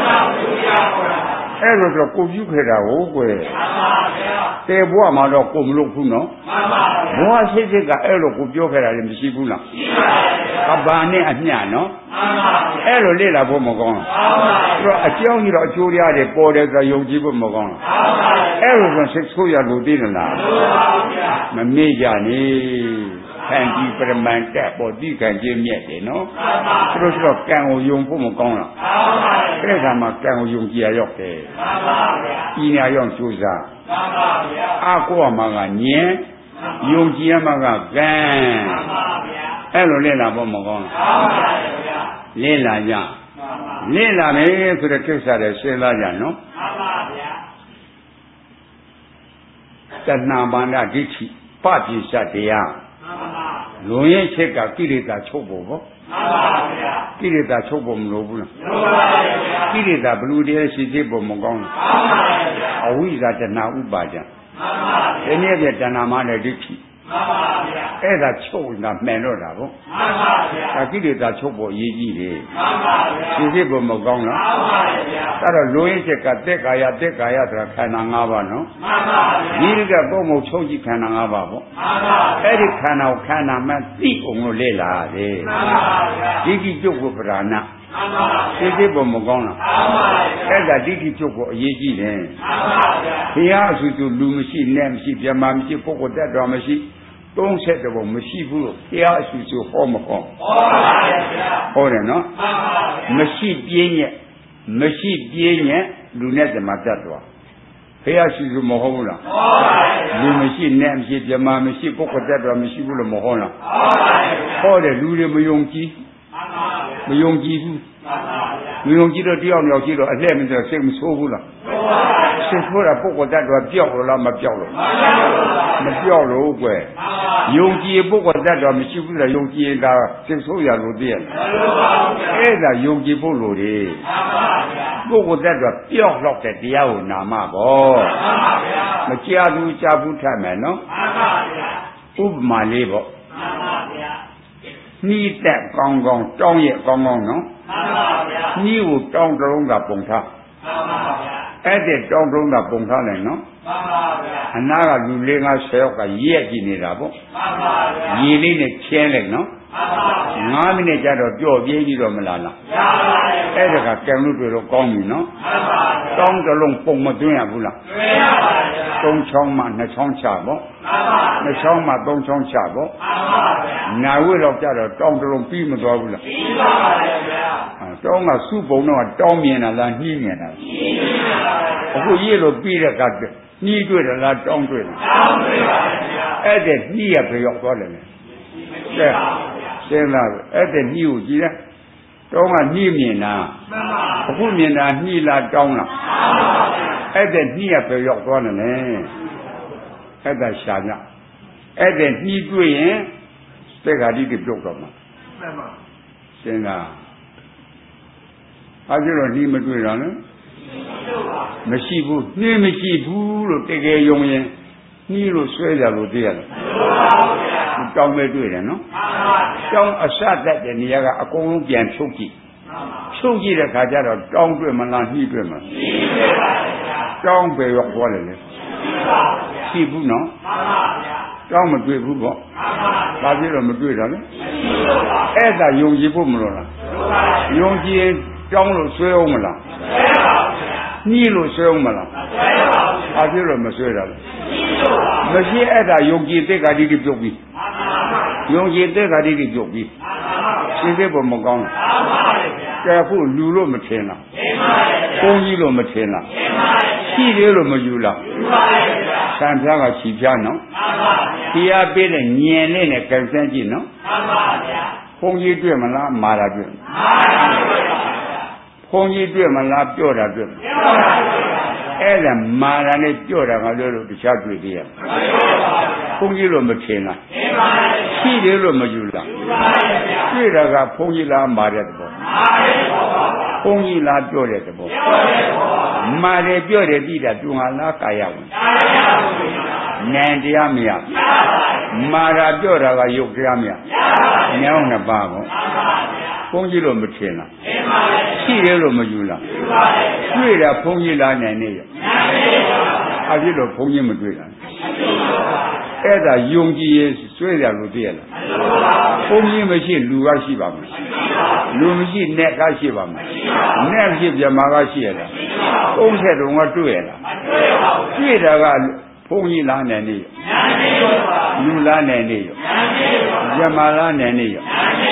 အဲ့လိုဆိုကိုပြုခဲ့တာဟုတ်ကွယ်တေဘွားမှာတော့ကိုမလုပ်ဘူးနော်ဘွားစစ်စစ်ကအဲ့လိုကိုပြောခဲ့တာလည်းမရှိဘူးလားအဘာနဲ့အမျှနော်အဲ့လိုလေ့လာဖို့မကောင်းဘူးအကြောင်းကြီးတော့အကျိုးရတယ်ပေါ်တယ်ဆိုယုံကြည်ဖို့မကောင်းဘူးအဲ့လိုဆိုစိတ်ဆိုးရလို့သိတယ်လားမမေ့ကြနဲ့ခန္တီပရမန်တက်ပေါ်တိခံခြင်းမြတ်တယ်နော်သူတို့ဆိုကံကိုယုံဖို့မကောင်းလားအဲ့ဒါမှကံကိုယုံကြည်ရရောက်တယ်ဤညာရောက်ကျိုးစားအကောမှာကညင်ယုံကြည်ရမှာကကံအဲ့လိုလေ့လာဖို့မကောင်းလားလေ့လာကြလေ့လာမယ်ဆိုတဲ့ကိစ္စတွေရှင်းလာကြနော်တဏှာမာနဒိဋ္ဌိပပိစ္ဆတရားလွန်ရဲ့ချက်ကကိလေသာချုပ်ဖို့ပေါ့ကိလေသာချုပ်ဖို့မလိုဘူးလားကိလေသာဘလူတရားရှိသေးဖို့မကောင်းဘူးအဝိဇ္ဇာတဏှာဥပါဒံဒီနေ့ပြတဏှာမာနဒိဋ္ဌိအဲ့ဒါချုပ်နေတာမှန်တော့တာပေါ့ဒါကိလေသာချုပ်ဖို့အရေးကြီးတယ်ရှိသေးဖို့မကောင်းလားအဲ့တော့လွန်ရဲ့ချက်ကတက်ကာယဆိုတာခန္ဓာ၅ပါးနော်ဒီကပုံမချုပ်ကြည့်ခန္ဓာ၅ပါးပေါ့အဲ့ဒီခန္ဓာကိုခန္ဓာမှသိအောင်လို့လေ့လာရတယ်ဒီကိကျုပ်ကိုပဓာနာသိသိပုံမကောင်းလားအဲ့ဒါဒိဋ္ဌိချုပ်ကိုအရေးကြီးတယ်ဘုရားအဆူတူလူမရှိနဲ့မရှိပြမမရှိပုဂ္ဂိုလ်တ attva မရှိ30ဘုံမရှိဘူးလို့ဘုရားအဆူတူဟောမဟောဟောတယ်နော်မရှိပြင်းညက်မရှိပြင်းညက်လူနဲ့ဓမ္မတ attva ဘုရားအဆူတူမဟုတ်ဘူးလားလူမရှိနဲ့မရှိပြမမရှိပုဂ္ဂိုလ်တ attva မရှိဘူးလို့မဟောလားဟောတယ်လူတွေမယုံကြည်မယုံကြည်ဘူးမယုံကြည်တော့တယောက်ယောက်ကြည့်တော့အလှဲ့မဆိုစိတ်မဆိုးဘူးလားစိတ်ဆိုးတာပုဂ္ဂိုလ်တ attva ပျောက်လို့လားမပျောက်လို့မပျောက်လို့ကွယ်ယုံကြည်ပုဂ္ဂိုလ်တ attva မရှိဘူးလားယုံကြည်ရင်ဒါစိတ်ဆိုးရလို့သိရအဲ့ဒါယုံကြည်ဖို့လိုတယ်ပုဂ္ဂိုလ်တ attva ပျောက်တော့တဲ့တရားကိုနာမပေါ့မကြားဘူးကြားဘူးထပ်မယ်နော်ဥပမာလေးပေါ့နှီးတက်ကောင်းကောင်းတောင်းရဲ့ကောင်းကောင်းနော်နှီးကိုတောင်းတလုံးကပုံထားအဲ့ဒီတောင်းတလုံးကပုံထားလိုက်နော်အနာကလူ၄၅၀ယောက်ကရက်ကြည့်နေတာပေါ့ရေလေးနဲ့ချင်းလိုက်နော်9မိနစ်ကြာတော့ကြော့ပြေးပြီးတော့မလာလားအဲ့ဒါကကံလို့တွေ့တော့ကောင်းပြီနော်တောင်းတလုံးပုံမသွင်းရဘူးလား3ချောင်းမှ2ချောင်းချပေါ့2ချောင်းမှ3ချောင်းချပေါ့နာဝိတော့ကြတော့တောင်းတလုံးပြီးမသွားဘူးလားပြီးပါပါဗျာတောင်းကစုပုံတော့တောင်းမြင်တာလားနှီးမြင်တာနှီးမြင်ပါဗျာအခုရေးလို့ပြီးတဲ့ကနှီးတွေ့တယ်လားတောင်းတွေ့လားတောင်းတွေ့ပါဗျာအဲ့ဒါနှီးရဘယ်ရောက်သွားလဲကဲရှင်းလားအဲ့ဒါနှီးကိုကြည့်ရတောင်းကနှီးမြင်တာမှန်ပါအခုမြင်တာနှီးလားတောင်းလားမှန်ပါအဲ့ဒါနှီးရဘယ်ရောက်သွားလဲအဲ့ဒါရှာညအဲ့ဒါနှီးတွေ့ရင်သက္ကာတိပြုတ်တော့မှာမှန်ပါရှင်းလားအဲ့ဒီတော့နှီးမတွေ့တာလဲမရှိဘူးနှီးမရှိဘူးလို့တကယ်ယုံရင်နှီးလို့ဆွဲကြလို့သိရတယ်တောင်းပဲတွေ့တယ်နော်တောင်းအစတတ်တဲ့နေရာကအကုန်လုံးပြန်ဖြုတ်ကြည့်ဖြုတ်ကြည့်တဲ့ခါကျတော့တောင်းတွေ့မလားနှီးတွေ့မလားနှီးတွေ့ပါဗျာတောင်းပဲရောက်သွားတယ်လေရှိဘူးနော်တောင်းမတွေ့ဘူးပေါ့ဘာဖြစ်လို့မတွေ့တာလဲအဲ့ဒါယုံကြည်ဖို့မလို့လားယုံကြည်ရင်ကြောင်းလို့ဆွဲအောင်မလားညှိလို့ဆွဲအောင်မလားဘာဖြစ်လို့မဆွဲတာလဲမရှိအဲ့ဒါယုံကြည်တဲ့ကတိတွေပြုတ်ပြီးယုံကြည်တဲ့ကတိတွေပြုတ်ပြီးရှင်းသေးဖို့မကောင်းလားကဲခုလူလို့မထင်လားဘုန်းကြီးလို့မထင်လားရှိသေးလို့မယူလားဆံပြားကခြိပြားနော်တရားပေးတဲ့ညင်လေးနဲ့ကြံစမ်းကြည့်နော်ဘုန်းကြီးတွေ့မလားမာတာတွေ့ဘုန်းကြီးတွေ့မလားပြောတာတွေ့အဲ့ဒါမာတာနဲ့ပြောတာကလို့တခြားတွေ့သေးရဘုန်းကြီးလို့မထင်လားရှိသေးလို့မယူလားတွေ့တာကဘုန်းကြီးလားမာတဲ့သဘောဘုန်းကြီးလားပြောတဲ့သဘောမာတယ်ပြောတယ်ပြီးတာတူငါလားကာယဝင်နံတရားမရမာတာပြောတာကယုတ်တရားမရညောင်းနှစ်ပါးပေါ့ဘုန်းကြီးလို့မထင်လားရှိတယ်လို့မယူလားတွေ့တာဘုန်းကြီးလားနိုင်နေရအဖြစ်လို့ဘုန်းကြီးမတွေ့တာအဲ့ဒါယုံကြည်ရင်ဆွဲရလို့သိရလားဘုန်းကြီးမရှိလူကရှိပါမလားလူမရှိနဲ့ကရှိပါမလားနဲ့ရှိပြမာကရှိရလား30တုံးကတွေ့ရလားတွေ့တာကဘုန်းကြီးလားနဲ့နေရလူလားနဲ့နေရပြမာလားနဲ့နေရ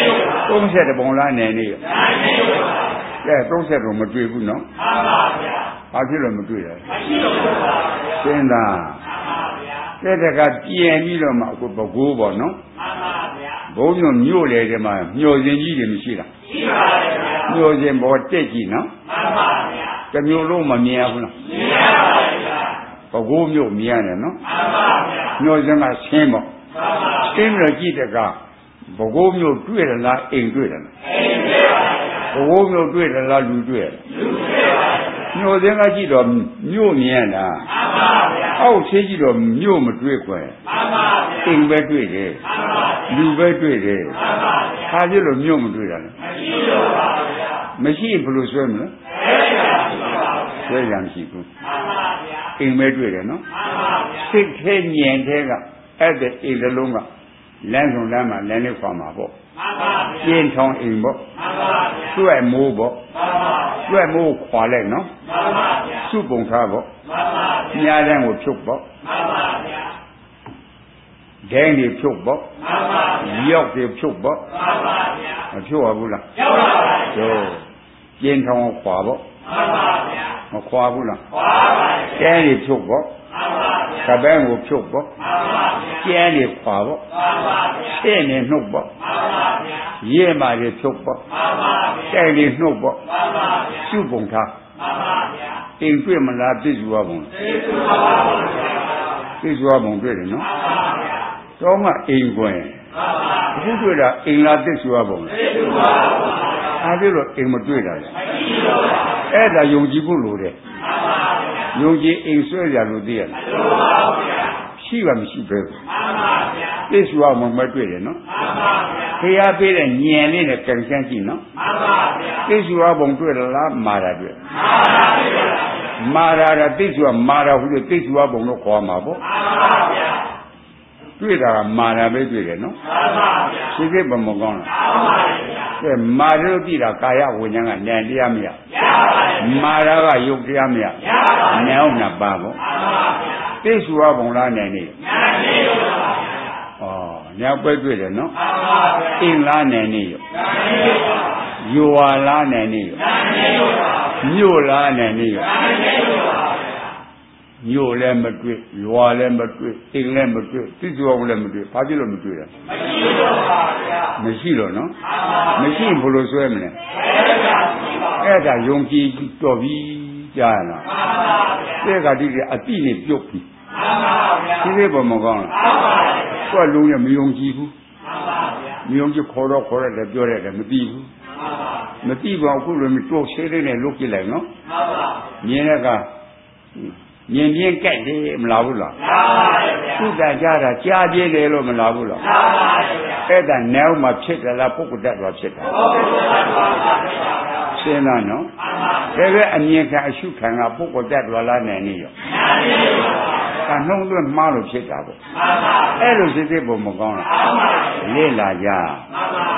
30ပုံလားနဲ့နေရကဲ30တုံးမတွေ့ဘူးနော်ဘာဖြစ်လို့မတွေ့ရလဲသင်သာတဲ့တကပြင်ပြီးတော့မှအခုဘကိုးပေါ့နော်ဘုံမြို့လေဒီမှာမျောစင်ကြီးတွေမရှိလားရှိပါပါဗျာမျောစင်ဘောတက်ကြည့်နော်မှန်ပါဗျာတမျိုးလုံးမမြင်ဘူးလားမြင်ပါပါဗျာဘကိုးမြို့မြင်ရတယ်နော်မှန်ပါဗျာမျောစင်ကဆင်းပေါ့မှန်ပါဆင်းပြီးတော့ကြည့်တဲ့ကဘကိုးမြို့တွေ့ရလားအိမ်တွေ့တယ်လားအိမ်တွေ့ပါဗျာဘကိုးမြို့တွေ့တယ်လားလူတွေ့ရလားလူတွေ့ပါမျောစင်ကကြည့်တော့မြို့မြင်တာမှန်ပါဗျာအောက်ဆေးကြည့်တော့မြို့မတွေ့ခွဲမှန်ပါဗျာအိမ်ပဲတွေ့တယ်မှန်ပါလူပဲတွေ့တယ်မှန်ပါဗျာခါကြည့်လို့မြို့မတွေ့တာလေမရှိတော့ပါဗျာမရှိဘယ်လိုဆွဲမလဲဆွဲရမရှိဘူးမှန်ပါဗျာအိမ်ပဲတွေ့တယ်နော်မှန်ပါဗျာစိတ်ထဲညင်ထဲကအဲ့တဲ့အိမ်လုံးကလမ်းဆုံးလမ်းမှာလမ်းလေးခွာမှာပေါ့မှန်ပါဗျာကျင်းထောင်အိမ်ပေါ့မှန်ပါဗျာတွဲမိုးပေါ့မှန်ပါတွဲမိုးခွာလိုက်နော်မှန်ပါဗျာစုပုံထားပေါ့မှန်ပါဗျာညာတန်းကိုဖြုတ်ပေါ့မှန်ပါဗျာဒဲတွေဖြုတ်ပေါ့မှန်ပါဗျာရောက်တွေဖြုတ်ပေါ့မှန်ပါဗျာမဖြုတ်ရဘူးလားဖြုတ်ပါပါဗျာကျင်းထောင်ခွာပေါ့မှန်ပါဗျာမခွာဘူးလားခွာပါဗျာဒဲတွေဖြုတ်ပေါ့မှန်ပါဗျာကပန်းကိုဖြုတ်ပေါ့မှန်ပါဗျာကျဲတွေခွာပေါ့မှန်ပါဗျာဆဲနေနှုတ်ပေါ့မှန်ပါဗျာရဲမာတွေဖြုတ်ပေါ့မှန်ပါဗျာတဲ့တွေနှုတ်ပေါ့မှန်ပါဗျာစုပုံထားမှန်ပါဗျာအိမ်တွေ့မလားသိစုရပုံသိစုပါပါဗျာသိစုရပုံတွေ့တယ်နော်မှန်ပါဗျာတော့မှအိမ်ကွယ်မှန်ပါအခုတွေ့တာအိမ်လားသိစုရပုံသိစုပါပါအားဖြင့်တော့အိမ်မတွေ့တာလေမရှိတော့ပါအဲ့ဒါယုံကြည်ဖို့လိုတယ်မှန်ပါဗျာယုံကြည်အိမ်ဆွဲကြလို့သိရလားမှန်ပါဗျာရှိပါမရှိပဲမှန်ပါဗျာသိစုရပုံမတွေ့တယ်နော်မှန်ပါဗျာတရားပေးတဲ့ညင်လေးနဲ့ကြံစမ်းကြည့်နော်မှန်ပါဗျာသိစုရပုံတွေ့လားမာတာတွေ့မာတာသိစုရမာတာဟုလို့သိစုရပုံလို့ခေါ်မှာပေါ့မှန်ပါဗျာတွေ့တာကမာတာပဲတွေ့တယ်နော်မှန်ပါဗျာသိစိတ်ဘမကောင်းလားမှန်ပါဗျာကဲမာလို့ကြည့်တာကာယဝိညာဉ်ကဉာဏ်တရားမရမာတာကယုတ်တရားမရဉာဏ်နဲ့ပါပေါ့မှန်ပါဗျာသိစုရပုံလားဉာဏ်နေဉာဏ်နေပါဗျာဩဉာဏ်ပဲတွေ့တယ်နော်မှန်ပါဗျာအင်းလားဉာဏ်နေရောဉာဏ်နေပါယောဝါလားဉာဏ်နေရောဉာဏ်နေပါမြို့လားဉာဏ်နေရောဉာဏ်နေပါမြို့လည်းမတွေ့ရွာလည်းမတွေ့အိမ်လည်းမတွေ့သိစုအောင်လည်းမတွေ့ဘာဖြစ်လို့မတွေ့လဲမရှိတော့ပါဗျာမရှိတော့နော်မရှိဘယ်လိုဆွဲမလဲအဲ့ဒါယုံကြည်တော်ပြီကြားရလားမှန်ပါဗျာတဲ့ကတိအတိနဲ့ပြုတ်ပြီမှန်ပါဗျာဒီလိုပုံမကောင်းလားမှန်ပါဗျာသူကလုံးရမယုံကြည်ဘူးမှန်ပါဗျာမယုံကြည်ခေါ်တော့လည်းပြောရတယ်မသိဘူးမှန်ပါမသိပါဘူးခုလိုမျိုးတိုးဆေးလေးနဲ့လုတ်ကြည့်လိုက်နော်မှန်ပါမြင်တဲ့ကမြင်ပြင်းကြိုက်တယ်မလားဘူးလားမှန်ပါဗျာသူကကြားတာကြားပြင်းတယ်လို့မလားဘူးလားမှန်ပါဗျာအဲ့ဒါနဲမှာဖြစ်တယ်လားပုဂ္ဂိုလ်တ attva ဖြစ်တာပုဂ္ဂိုလ်တ attva ပါဗျာရှင်းလားနော်မှန်ပါဒါပဲအမြင်ခံအရှုခံကပုဂ္ဂိုလ်တ attva လားနိုင်နေရောနိုင်နေပါဗျာကနှုံးသွင်းမှားလို့ဖြစ်တာပေါ့မှန်ပါအဲ့လိုစိတ်စိတ်ပုံမကောင်းလားမှန်ပါလေ့လာကြမှန်ပါ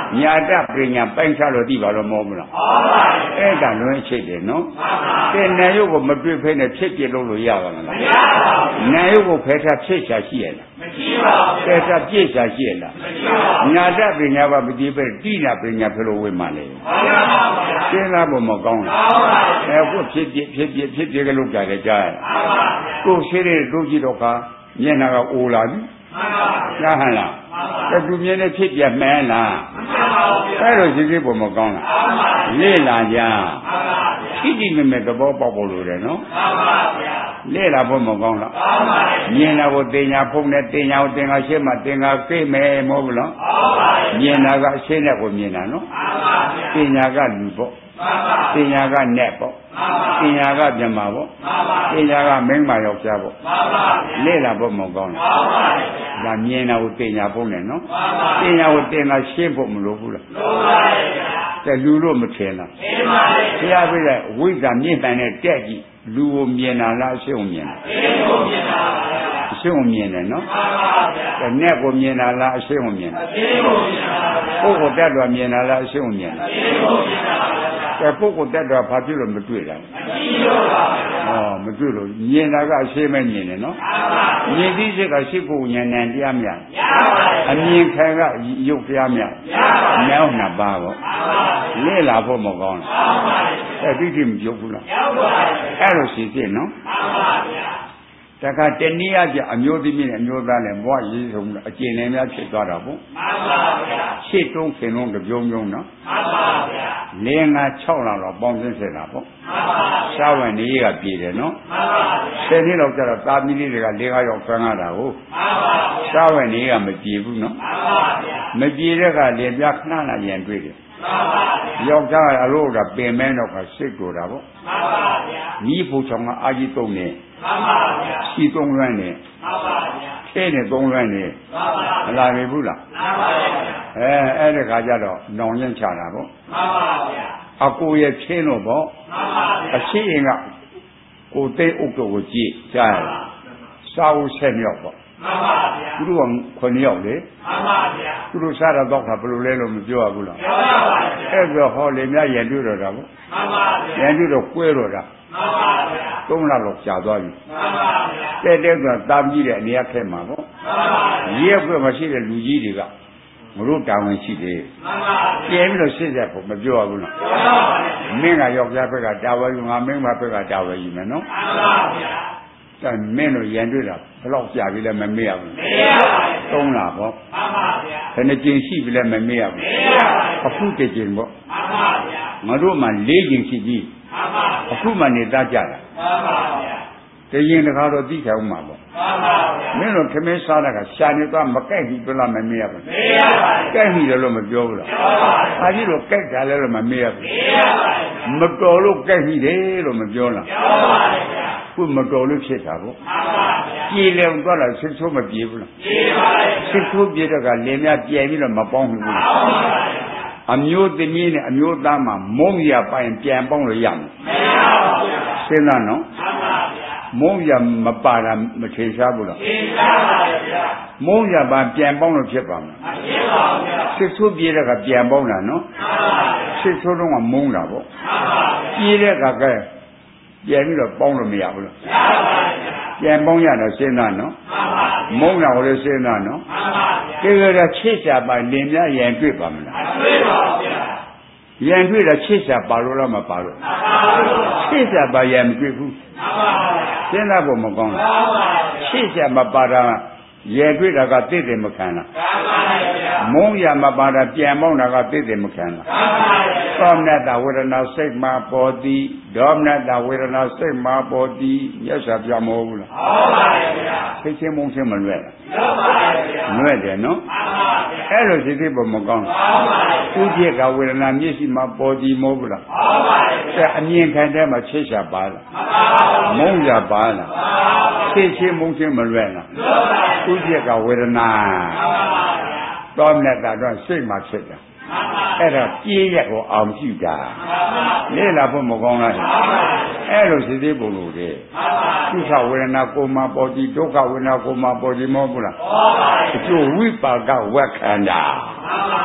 ညာတပညာပိုင်းခြားလို့သိပါလို့မဟုတ်ဘူးလားအဲ့ဒါလွင်ချိတ်တယ်နော်တဲ့နာယုတ်ကိုမတွေ့ဖဲနဲ့ဖြစ်ပြလို့ရပါမလားမရပါဘူးနာယုတ်ကိုဖယ်ထားဖြစ်ရှာရှိရလားမရှိပါဘူးဖယ်ထားပြည့်ရှာရှိရလားမရှိပါဘူးညာတပညာပါမကြည့်ပဲတိနာပညာဖယ်လို့ဝိမှလေမှန်ပါဘူးစဉ်းစားဖို့မကောင်းလားအခုဖြစ်ပြကလို့ကြတယ်ကြားရကိုရှိတဲ့တို့ကြည့်တော့ကမျက်နှာကအိုလာပြီမှန်ပါဘူးလားဟန်လားတူမြင်တဲ့ဖြစ်ပြမှန်လားမှန်ပါဘူးအဲ့လိုရှိဖို့မကောင်းလားလေ့လာကြရှိတိမဲ့သဘောပေါက်ဖို့လိုတယ်နော်မှန်ပါဗျာလေ့လာဖို့မကောင်းလားမှန်ပါမြင်တာကိုတင်ညာဖုံးနဲ့တင်ညာကိုတင်ညာရှင်းမှတင်ညာကိမယ်မဟုတ်ဘူးလားမှန်ပါမြင်တာကအရှင်းတဲ့ကိုမြင်တာနော်မှန်ပါတင်ညာကလူပေါ့တင်ညာကနဲ့ပေါ့တင်ညာကမြမပေါ့တင်ညာကမင်းမယောက်ျားပေါ့လေ့လာဖို့မကောင်းလားဒါမြင်တာကိုတင်ညာဖုံးတယ်နော်တင်ညာကိုတင်ညာရှင်းဖို့မလိုဘူးလားလိုပါရဲ့ဗျာแต่လူလို့မထင်လားထင်ပါရဲ့ဘုရားပြတဲ့ဝိဇ္ဇာမြင့်တန်တဲ့တက်ကြီးလူကိုမြင်တာလားအရှင်းကိုမြင်တာအရှင်းကိုမြင်တာပါဗျာအရှင်းကိုမြင်တယ်နော်မှန်ပါဗျာတဲ့နဲ့ကိုမြင်တာလားအရှင်းကိုမြင်တာအရှင်းကိုမြင်တာပါဗျာပုဂ္ဂိုလ်တက်တော်မြင်တာလားအရှင်းကိုမြင်တာအရှင်းကိုမြင်တာပါဗျာတဲ့ပုဂ္ဂိုလ်တက်တော်ဘာဖြစ်လို့မတွေ့တာလဲမရှိလို့ပါဗျာမတွေ့လို့မြင်တာကအရှင်းပဲမြင်တယ်နော်မှန်ပါမြင်သိစိတ်ကရှိဖို့ဉာဏ်နဲ့တရားမြတ်ရပါတယ်အမြင်ခံကရုပ်တရားမြတ်ရပါတယ်မြောက်နှစ်ပါးပေါ့လေ့လာဖို့မကောင်းလားမှန်ပါအဲ့ဒီတိမပြုတ်ဘူးလားရောက်ပါအဲ့လိုရှိသေးနော်မှန်ပါဗျာတခါတနည်းအားဖြင့်အမျိုးသမီးနဲ့အမျိုးသားနဲ့ဘဝရေးဆုံးအကျင့်နဲ့များဖြစ်သွားတာပေါ့မှန်ပါဗျာရှစ်တုံးခင်လုံးတပြုံးပြုံးနော်မှန်ပါဗျာလင်းငါ6လတော့ပေါင်းစင်းဆက်တာပေါ့မှန်ပါရှားဝင်နေကပြည်တယ်နော်မှန်ပါဗျာ10နှစ်လောက်ကျတော့တာမီလေးတွေက၄-5ယောက်ဆန်းလာတာကိုမှန်ပါဗျာရှားဝင်နေကမပြည်ဘူးနော်မှန်ပါဗျာမပြည်တဲ့ကလင်ပြခဏလာရင်တွေ့တယ်မှန်ပါဗျာယောက်ျားအလို့ကပင်မဲတော့ကစိတ်တူတာပေါ့မှန်ပါဗျာညီဖို့ချောင်းကအာကြီးတုံးနေမှန်ပါဗျာစီ3လွမ်းနေမှန်ပါဗျာထဲနဲ့3လွမ်းနေမှန်ပါမလာပြီဘူးလားမှန်ပါဗျာအဲ့ဒီခါကျတော့နောင်ရင်ချတာပေါ့မှန်ပါဗျာအကိုရဲ့ချင်းလို့ပေါ့မှန်ပါဗျာအရှိရင်ကကိုသိဥက္ကိုကြည့်ကြားရလားစာအုပ်7ယောက်ပေါ့မှန်ပါဗျာသူတို့က9ယောက်လေမှန်ပါဗျာသူတို့စားတော့တာဘယ်လိုလဲလို့မပြောရဘူးလားပြောပါပါဗျာအဲ့တော့ဟောလေများရန်တွေ့တော့တာပေါ့မှန်ပါဗျာရန်တွေ့တော့ကွဲတော့တာမှန်ပါဗျာ3လလောက်ကြာသွားပြီမှန်ပါဗျာတဲ့ကတာပြီးတဲ့အနေရခက်မှာပေါ့မှန်ပါဗျာရဲခွဲမရှိတဲ့လူကြီးတွေကမလို့တာဝန်ရှိသေးမှန်ပါဗျာကျဲပြီးတော့ရှင်းချက်ဖို့မပြောရဘူးလားပြောပါပါဗျာမင်းကယောက်ျားဘက်ကတာဝန်ယူငါမင်းမဘက်ကတာဝန်ယူမယ်နော်မှန်ပါဗျာဒါမင်းတို့ရန်တွေ့တာဘယ်လောက်ကြာပြီလဲမမေ့ရဘူးမေ့ရပါဘူး3လပေါ့မှန်ပါဗျာဘယ်နှကြိမ်ရှိပြီလဲမမေ့ရဘူးမေ့ရပါဘူးအခုတစ်ကြိမ်ပေါ့မှန်ပါဗျာငါတို့မှ4ကြိမ်ရှိပြီမှန်ပါအခုမှနေသားကြတာမှန်ပါဗျာတရင်တခါတော့သိချင်အောင်မှာပေါ့မှန်ပါဗျာမင်းတို့ခမင်းစားတာကရှာနေသွားမကြိုက်ဘူးပြောလားမမေ့ရဘူးမေ့ရပါဘူးကြိုက်ပြီလို့မပြောဘူးလားပြောပါဘူးဘာကြီးလို့ကြိုက်တာလဲလို့မမေ့ရဘူးမေ့ရပါဘူးမတော်လို့ကြိုက်ပြီတယ်လို့မပြောလားပြောပါဘူးဗျာခုမတော်လို့ဖြစ်တာပေါ့မှန်ပါဗျာပြေလည်သွားတာစစ်ဆိုးမပြေဘူးလားပြေပါရဲ့စစ်ဆိုးပြေတော့ကလင်များပြိုင်ပြီးတော့မပေါင်းဘူးလားမှန်ပါဗျာအမျိုးသမီးနဲ့အမျိုးသားမှာမုံရပိုင်ပြန်ပေါင်းလို့ရမယ်မရပါဘူးဗျာစဉ်းစားနော်မှန်ပါဗျာမုံရမပါတာမထင်ရှားဘူးလားထင်ရှားပါရဲ့ဗျာမုံရပါပြန်ပေါင်းလို့ဖြစ်ပါမလားမဖြစ်ပါဘူးဗျာစစ်ဆိုးပြေတော့ကပြန်ပေါင်းတာနော်မှန်ပါဗျာစစ်ဆိုးတော့ကမုံတာပေါ့မှန်ပါဗျာပြေတဲ့ကကဲပြန်ပြီးတော့ပေါင်းလို့မရဘူးလားရပါပါပြန်ပေါင်းရတော့စဉ်းစားနော်မှန်ပါမုံတာကိုလည်းစဉ်းစားနော်မှန်ပါဗျာကြည့်ကြချစ်စာပါလင်များရန်တွေ့ပါမလားမတွေ့ပါဘူးဗျာရန်တွေ့တာချစ်စာပါလို့လားမပါလို့မပါဘူးချစ်စာပါရန်မတွေ့ဘူးမှန်ပါဗျာစဉ်းစားဖို့မကောင်းဘူးမှန်ပါဗျာချစ်စာမပါတာရန်တွေ့တာကသိတယ်မခံလားမှန်ပါဗျာမုံရမပါတာပြန်ပေါင်းတာကသိတယ်မခံလားမှန်ပါဗျာသောမနတဝေဒနာစိတ်မှာပေါ်သည်ဒေါမနတဝေဒနာစိတ်မှာပေါ်သည်မြတ်စွာဘုရားမဟုတ်ဘူးလားဟုတ်ပါရဲ့ဗျာသိချင်းမုန်းချင်းမလွဲ့လားဟုတ်ပါရဲ့ဗျာလွဲ့တယ်နော်မှန်ပါဗျာအဲ့လိုစိတ်ပုံမကောင်းဘူးဟုတ်ပါရဲ့သူပြက်ကဝေဒနာမျက်စိမှာပေါ်သည်မဟုတ်ဘူးလားဟုတ်ပါရဲ့ဗျာအမြင်ခံတဲ့မှာချစ်ရှာပါလားမှန်ပါဘူးမုန်းရပါလားမှန်ပါဘူးသိချင်းမုန်းချင်းမလွဲ့လားဟုတ်ပါရဲ့သူပြက်ကဝေဒနာမှန်ပါဗျာသောမနတတော့စိတ်မှာဖြစ်တာအဲ့ဒါပြေးရက်ကိုအောင်ကြည့်တာလေ့လာဖို့မကောင်းလားအဲ့လိုစိစိပုံလို့တဲ့သုခဝေဒနာကိုမှပေါ်ကြည့်ဒုက္ခဝေဒနာကိုမှပေါ်ကြည့်မဟုတ်ဘူးလားအကျိုးဝိပါကဝက်ခန္ဓာ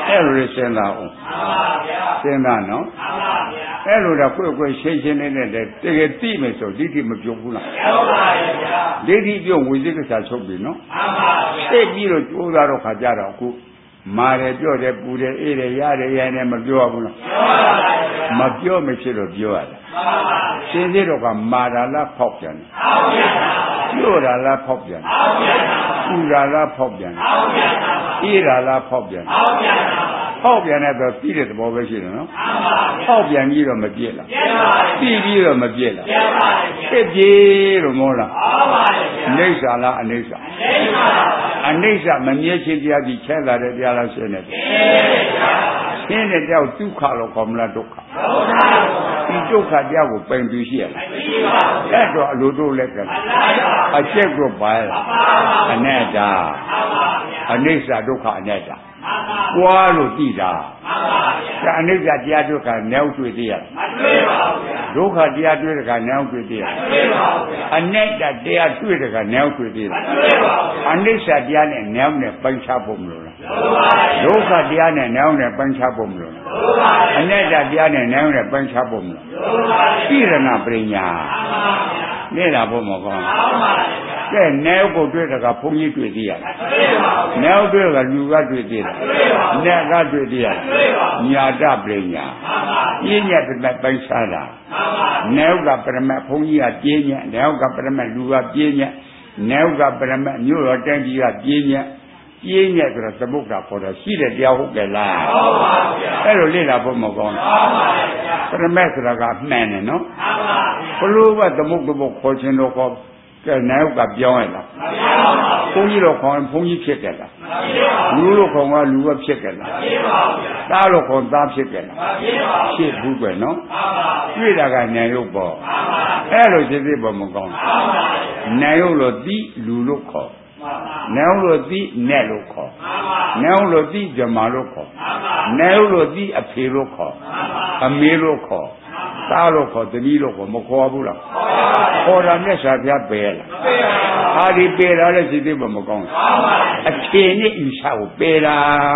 အဲ့လိုစဉ်းစားအောင်စဉ်းစားနော်အဲ့လိုတော့ကိုယ်ရှင်းရှင်းလေးနဲ့တကယ်သိမယ်ဆိုဒိဋ္ဌိမပြုတ်ဘူးလားဒိဋ္ဌိပြုတ်ဝိသိကိစ္စချုပ်ပြီနော်သိပြီးတော့ကြိုးစားတော့ခါကြတော့အခုမာတယ်ပြောတယ်ပူတယ်အေးတယ်ရတယ်ရိုင်းတယ်မပြောဘူးလားမပြောမဖြစ်တော့ပြောရတယ်ရှင်းသေးတော့ကမာတာလားဖောက်ပြန်တယ်ပြောတာလားဖောက်ပြန်တယ်ပူတာလားဖောက်ပြန်တယ်အေးတာလားဖောက်ပြန်တယ်ဖောက်ပြန်တဲ့တော့ပြီးတဲ့သဘောပဲရှိတယ်နော်ဖောက်ပြန်ပြီးတော့မပြည့်လားပြီးပြီးတော့မပြည့်လားဖြစ်ပြေလို့မောလားအိဋ္ဌာလားအိဋ္ဌာအိဋ္ဌာမမြဲခြင်းတရားကြီးချဲလာတဲ့တရားလားရှင်းတယ်ရှင်းတဲ့တရားဒုက္ခလို့ခေါ်မလားဒုက္ခဒီဒုက္ခတရားကိုပင်ပြီးရှိရလားအဲ့တော့အလိုတို့လက်ကအကျက်ကိုပါအနတ္တအိဋ္ဌာဒုက္ခအနတ္တပွားလို့သိတာဒါအနိစ္စတရားဒုက္ခနောက်တွေ့သေးရမတွေ့ပါဘူးဗျာဒုက္ခတရားတွေ့တဲ့ကနောက်တွေ့သေးရမတွေ့ပါဘူးဗျာအနတ္တတရားတွေ့တဲ့ကနောက်တွေ့သေးလားမတွေ့ပါဘူးအနိစ္စတရားနဲ့နောက်နဲ့ပိုင်းခြားဖို့မလိုလားဒုက္ခတရားနဲ့နောက်နဲ့ပိုင်းခြားဖို့မလိုလားအနတ္တတရားနဲ့နောက်နဲ့ပိုင်းခြားဖို့မလိုပြိရဏပရိညာနေတာဖို့မကောင်းကဲနောက်ကိုတွေ့တဲ့ကဘုန်းကြီးတွေ့သေးရနောက်တွေ့ကလူကတွေ့သေးတယ်နတ်ကတွေ့သေးရညာတပရိညာပြင်းညက်တဲ့ပိုင်းခြားတာနောက်ကပရမတ်ဘုန်းကြီးကပြင်းညက်နောက်ကပရမတ်လူကပြင်းညက်နောက်ကပရမတ်မြို့တော်တန်းကြီးကပြင်းညက်ပြင်းညက်ဆိုတော့သမုဒ္ဒခေါ်တာရှိတဲ့တရားဟုတ်ကြလားဟုတ်ပါဗျာအဲ့လိုလေ့လာဖို့မကောင်းဘူးဟုတ်ပါဗျာပရမတ်ဆိုတာကမှန်တယ်နော်ဟုတ်ပါဘလို့ကသမုဒ္ဒဘခေါ်ခြင်းတော့ခေါ်ကဲနောက်ကပြောင်းရလားမပြောင်းပါဘူးဘုန်းကြီးတော့ခေါ်ရင်ဘုန်းကြီးဖြစ်ကြလားမဖြစ်ပါဘူးလူလို့ခေါ်ကလူကဖြစ်ကြလားမဖြစ်ပါဘူးသားလို့ခေါ်သားဖြစ်ကြလားမဖြစ်ပါဘူးဖြစ်ဘူးကွယ်နော်မှန်ပါဘူးတွေ့တာကဉာဏ်ရုပ်ပေါ့မှန်ပါဘူးအဲ့လိုဖြစ်ဖြစ်ပေါ်မကောင်းဘူးမှန်ပါဘူးဉာဏ်ရုပ်လို့သိလူလို့ခေါ်ဉာဏ်လို့သိနဲ့လို့ခေါ်ဉာဏ်လို့သိဇမာလို့ခေါ်ဉာဏ်လို့သိအဖေလို့ခေါ်အမေလို့ခေါ်သားလို့ခေါ်သမီးလို့ခေါ်မခေါ်ဘူးလားခေါ်တာမြတ်စွာဘုရားပယ်လားဟာဒီပယ်တာလည်းစိတ်သိမကောင်းဘူးအခြေနဲ့ဤစာကိုပယ်တာ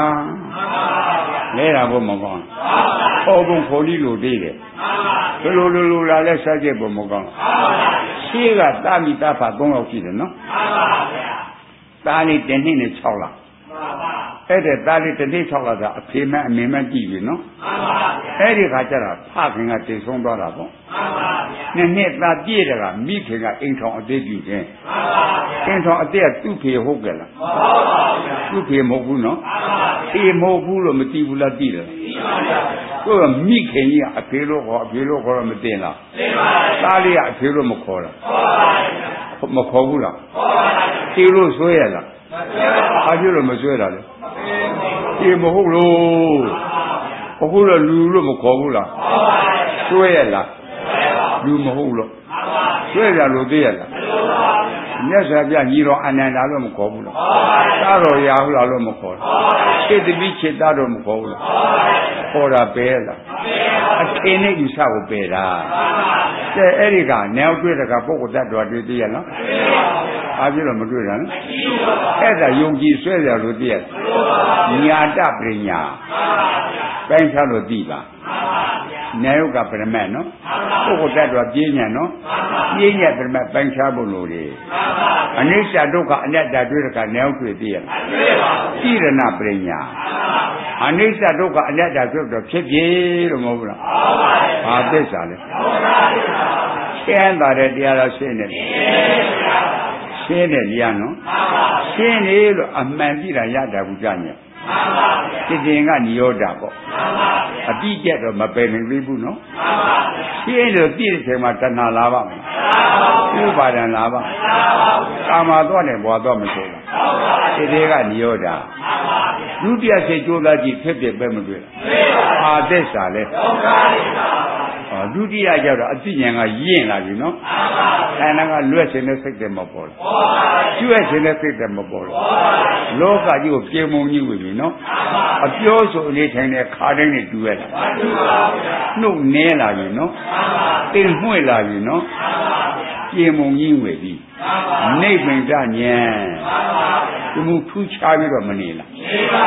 လဲတာဘုမကောင်းဟောဘုံခေါ်လိလို့သေးတယ်ဘယ်လိုလာလဲစကြက်ဘုမကောင်းရှေးကတာမိတာဖာ3ယောက်ရှိတယ်နော်တာလေး1နှစ်နဲ့6လအဲ့တဲ့တာလေး1နှစ်6လသာအဖေမအမေမကြည့်ပြီနော်အဲ့ဒီခါကျတော့ဖခင်ကတည်ဆုံးသွားတာပေါ့နှစ်နှစ်သာပြည့်တယ်ကမိခင်ကအိမ်ထောင်အသေးပြုခြင်းအိမ်ထောင်အသေးကသူ့ဖေဟုတ်ကြလားသူ့ဖေမဟုတ်ဘူးနော်အေးမဟုတ်ဘူးလို့မသိဘူးလားသိတယ်ကိုယ်ကမိခင်ကြီးကအဖေလို့ခေါ်တော့မသိလားသိပါဘူးသားလေးကအဖေလို့မခေါ်လားမခေါ်ဘူးလားသိလို့ဆွဲရလားဘာဖြစ်လို့မဆွဲတာလဲအေးမဟုတ်လို့အခုတော့လူလို့မခေါ်ဘူးလားဆွဲရလားလူမဟုတ်လို့ဆွဲရလို့သိရလားမြတ်စွာဘုရားညီတော်အနန္ဒာလို့မခေါ်ဘူးလားသားတော်ရာဟုလားလို့မခေါ်ဘူးစိတ်တပိจิตတော်မခေါ်ဘူးလားခေါ်တာပဲလားအထင်နဲ့ယူဆကိုပယ်တာကဲအဲ့ဒီကနောက်တွေ့တဲ့ကပုဂ္ဂိုလ်တ attva တွေ့သေးရလားဘာဖြစ်လို့မတွေ့တာလဲအဲ့ဒါယုံကြည်ဆွဲရလို့သိရညာတပရိညာပိုင်းခြားလို့သိပါနာယုကပရမတ်နော်ပုဂ္ဂိုလ်တ attva ပြင်းညာနော်ပြင်းညာပရမတ်ပိုင်းခြားဖို့လို့လေအနိစ္စဒုက္ခအနတ္တတွေ့တဲ့ကနောက်တွေ့သေးရလားပြိရဏပရိညာအနိစ္စဒုက္ခအနတ္တဆိုတော့ဖြစ်ပြေလို့မဟုတ်ဘူးလားဘာသစ္စာလဲရှင်းတာတဲ့တရားတော်ရှင်းတယ်ရှင်းတယ်တရားနော်ရှင်းနေလို့အမှန်ကြည့်တာရတာဘူးကြညစိတ်တင်ကနိရောဓပေါ့အတိကျတော့မပယ်နိုင်သေးဘူးနော်ရှင်းလို့သိတဲ့ချိန်မှာတဏှာလာပါမယ်ဥပါဒံလာပါကာမသွားတယ်ဘွာသွားမဆိုးလားစိတ်တွေကနိရောဓဒုတိယစိတ်ကြိုးစားကြည့်ဖြစ်ဖြစ်ပဲမတွေ့လားအာသစ္စာလဲဒုတိယကျတော့အသိဉာဏ်ကရင့်လာပြီနော်ခန္ဓာကလွတ်ခြင်းနဲ့စိတ်တယ်မပေါ်ဘူးကျွဲ့ခြင်းနဲ့စိတ်တယ်မပေါ်ဘူးလောကကြီးကိုပြေမုံကြီးဝင်ပြီနော်အပြောဆိုအနေထိုင်တဲ့ခါတိုင်းနဲ့တူရတာနှုတ်နဲလာပြီနော်တင်မှွေ့လာပြီနော်ပြေမုံကြီးဝင်ပြီနိဗ္ဗာန်ဉာဏ်ဒီမှုထူးခြားပြီးတော့မနေလား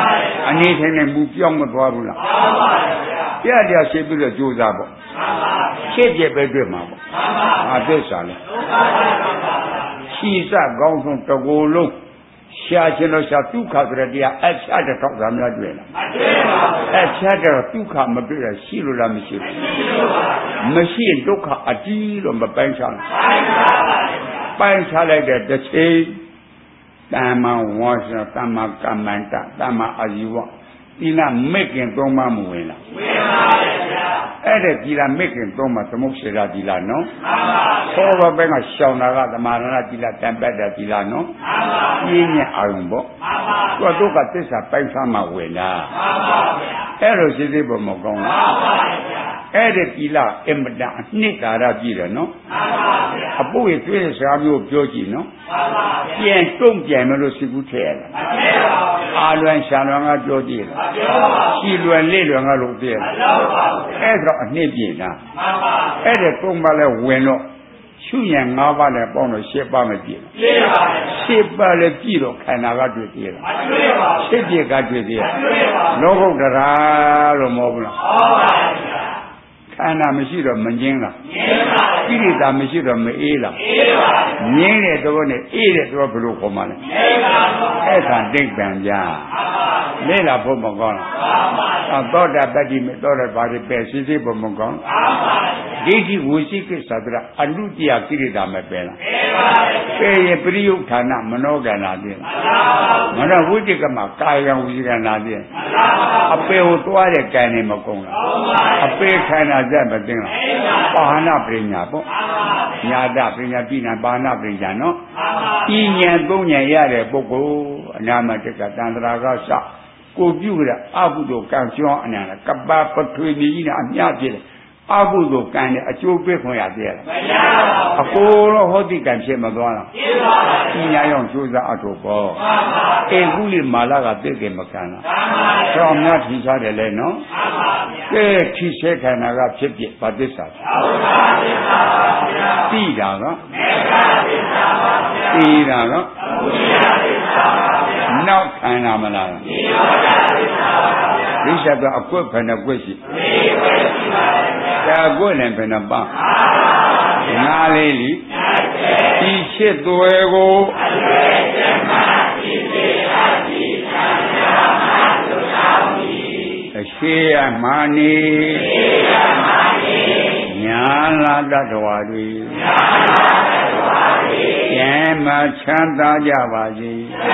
အနေထိုင်နဲ့မူပြောင်းမသွားဘူးလားတရားရှိပြီးတော့ကြိုးစားပေါ့ဖြစ်ပြပဲတွေ့မှာပေါ့သစ္စာလေရှိစကောင်းဆုံးတကူလုံးရှားခြင်းလို့ရှားဒုက္ခဆိုတဲ့တရားအချတဲ့တော့သာများတွေ့လားမတွေ့ပါဘူးအချတဲ့ဒုက္ခမတွေ့ရရှိလို့လားမရှိဘူးမရှိရင်ဒုက္ခအတီးလို့မပိုင်းခြားဘူးပိုင်းခြားလိုက်တဲ့တစ်ချိန်တမ္မာဝါစာတမ္မာကမ္မန္တတမ္မာအာဇီဝသီလမဲ့ခင်သုံးပါမဝင်လားဝင်ပါရဲ့ဗျာအဲ့ဒါသီလမဲ့ခင်သုံးပါသမုတ်စေရသီလနော်မှန်ပါဗျာသောဘက်ကရှောင်တာကသမာရဏသီလတန်ပတ်တဲ့သီလနော်မှန်ပါပြင်းညအာရုံပေါ့မှန်ပါသူကသစ္စာပိုက်စားမှဝင်လားမှန်ပါဗျာအဲ့လိုရှိသေးပုံမကောင်းလားမှန်ပါဗျာအဲ့ဒီသီလအမတန်အနှစ်သာရပြည့်တယ်နော်မှန်ပါဗျာအပုတ်ရသွေးစကားမျိုးပြောကြည့်နော်မှန်ပါဗျာပြန်တုံ့ပြန်မလို့စိတ်ကူးထဲရလားမထဲပါဘူးအာလွန်ရှာလွန်ကပြောကြည့်လားမပြောပါဘူးရှိလွန်လေးလွန်ကလို့ပြည့်လားမလောက်ပါဘူးအဲ့တော့အနှစ်ပြည့်လားမှန်ပါအဲ့ဒီသုံးပါလဲဝင်တော့ရှုရံ၅ပါးနဲ့ပေါင်းတော့၈ပါးမပြည့်ပြည့်ပါဘူး၈ပါးလည်းပြည့်တော့ခန္ဓာကတွေ့သေးလားမတွေ့ပါဘူး၈ပြည့်ကတွေ့သေးလားမတွေ့ပါဘူးလောကုတ္တရာလို့မဟုတ်ဘူးလားဟုတ်ပါဘူးခန္ဓာမရှိတော့မငင်းလားငင်းပါဘူးကိလေသာမရှိတော့မအေးလားအေးပါဘူးငင်းတဲ့တော့နဲ့အေးတဲ့တော့ဘယ်လိုခေါ်မှလဲအေးပါဘူးအဲ့ဒါတိတ်ပံကြလဲလာဖို့မကောင်းလားသောတာပတ္တိမေသောတာဘာတွေပဲရှိသေးဖို့မကောင်းဒိဋ္ဌိဝိသိကိစ္စတရအနုတ္တိယကိလေသာမပဲလားပဲရင်ပရိယုဌာနမနောကနာတိမနောဝိတိကမကာယံဝိဇ္ဇကနာတိအပေကိုသွားတဲ့ကံနေမကုန်လားအပေခန္ဓာချက်မသိလားပါဏပညာပေါ့ညာတပညာပြည်နာပါဏပညာနော်ဤဉာဏ်သုံးဉာဏ်ရတဲ့ပုဂ္ဂိုလ်အနာမတကတန္တရာကစကိုပြုတဲ့အဘုဒ္ဓကံကျွမ်းအနန္တကပ္ပပထွေမြည်နဲ့အမြပြည့်တယ်အဘုဒ္ဓကံနဲ့အကျိုးပေးခွင့်ရသေးလားမရပါဘူးအကိုတော့ဟောတိကံဖြစ်မသွားလားဖြစ်ပါဘူးညာရောက်ကျိုးစားအထုပ်ပေါ်မှန်ပါအေကုလိမာလာကသိတယ်မကံလားမှန်ပါဆောင်းများထင်ရှားတယ်လေနော်မှန်ပါဗျာကဲထီဆဲခန္ဓာကဖြစ်ဖြစ်ဗသစ္စာသောတာသစ္စာပါဗျာသိတာကမေဃသစ္စာပါဗျာသိတာကသမုဒယသစ္စာပါဗျာနောက်ခန္ဓာမလားနိရောဓသစ္စာပါဗျာဒီချက်ကအကွက်ဖယ်နဲ့ကွက်ရှိ၄ကွက်ရှိပါဗျာကွက်နဲ့ဘယ်နှပါငါလေးလီဒီချစ်သွဲကိုအလွယ်ကျမဒီစေအတိသံဃာမသုတော်ဤအရှိယမာနီညာလာတ္တဝါတွေဉာဏ်မှချမ်းသာကြပါစေ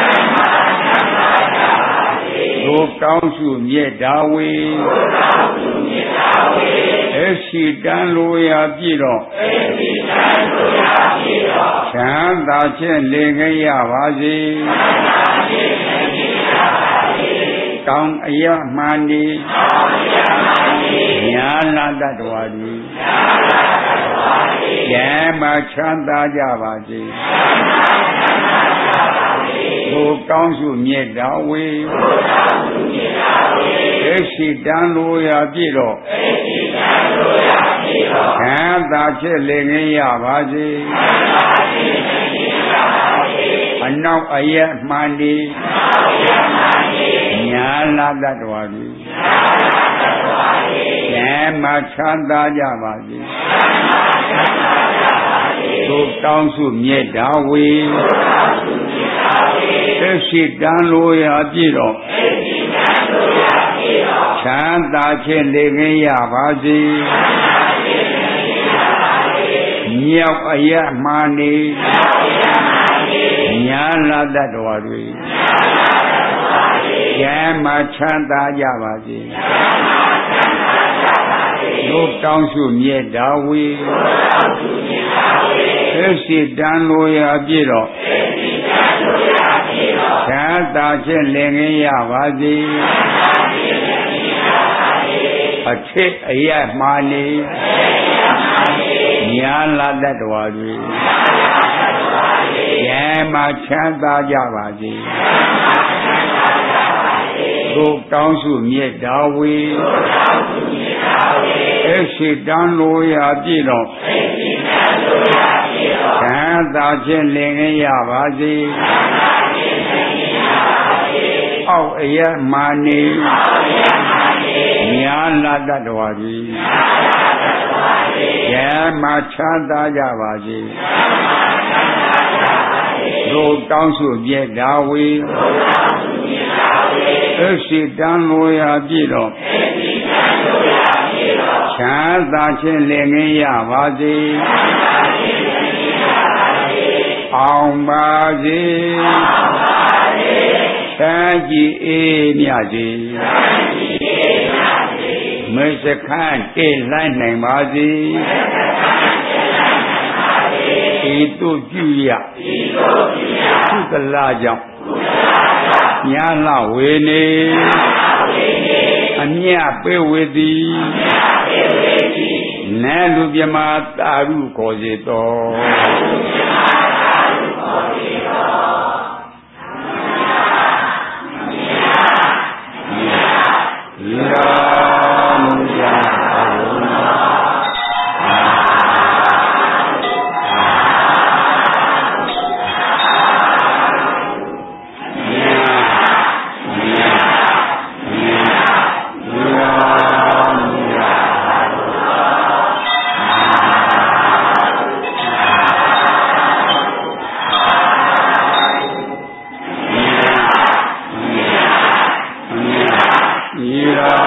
သို့ကောင်းစုမြေတာဝေအရှိတန်လိုရာပြည့်တော့ချမ်းသာခြင်းလေငယ်ရပါစေကောင်းအယမှန်ဒီညာလာတ္တဝါတွေဉာဏ်မှချမ်းသာကြပါစေသို့ကောင်းစုမြေတာဝေအရှိတန်လိုရာပြည့်တော့ချမ်းသာခြင်းလေငယ်ရပါစေအနောက်အယမှန်ဒီညာလာတ္တဝါတွေဉာဏ်မှချမ်းသာကြပါစေသို့တောင်းစုမြေတာဝေအရှိတန်လိုရာပြည့်တော့ချမ်းသာခြင်းလေငယ်ရပါစေမြောက်အယမှန်ဒီညာလာတ္တဝါတွေဉာဏ်မှချမ်းသာကြပါစေသို့တောင်းစုမြေတာဝေအရှိတန်လိုရာပြည့်တော့ချမ်းသာခြင်းလေငယ်ရပါစေအထစ်အယမှန်ဒီညာလာတ္တဝါတွေဉာဏ်မှချမ်းသာကြပါစေသို့တောင်းစုမြေတာဝေအရှိတန်လိုရာပြည့်တော့ချမ်းသာခြင်းလင်ငယ်ရပါစေအောက်အယမာနေညာလာတ္တဝါကြီးယမချမ်းသာကြပါစေတို့တောင်းစုပြည့်ဒါဝေအရှိတန်လိုရာပြည့်တော့ချမ်းသာခြင်းလည်းငင်းရပါစေအောင်ပါစေချမ်းကြည်အေးမြစေမေစခန့်တေးလိုက်နိုင်ပါစေဤသို့ပြုရကုသလကြောင့်ညာလဝေနေအမြတ်ပေးဝေသည်နတ်လူပြမသာရုခေါ်စေတော် Yeah.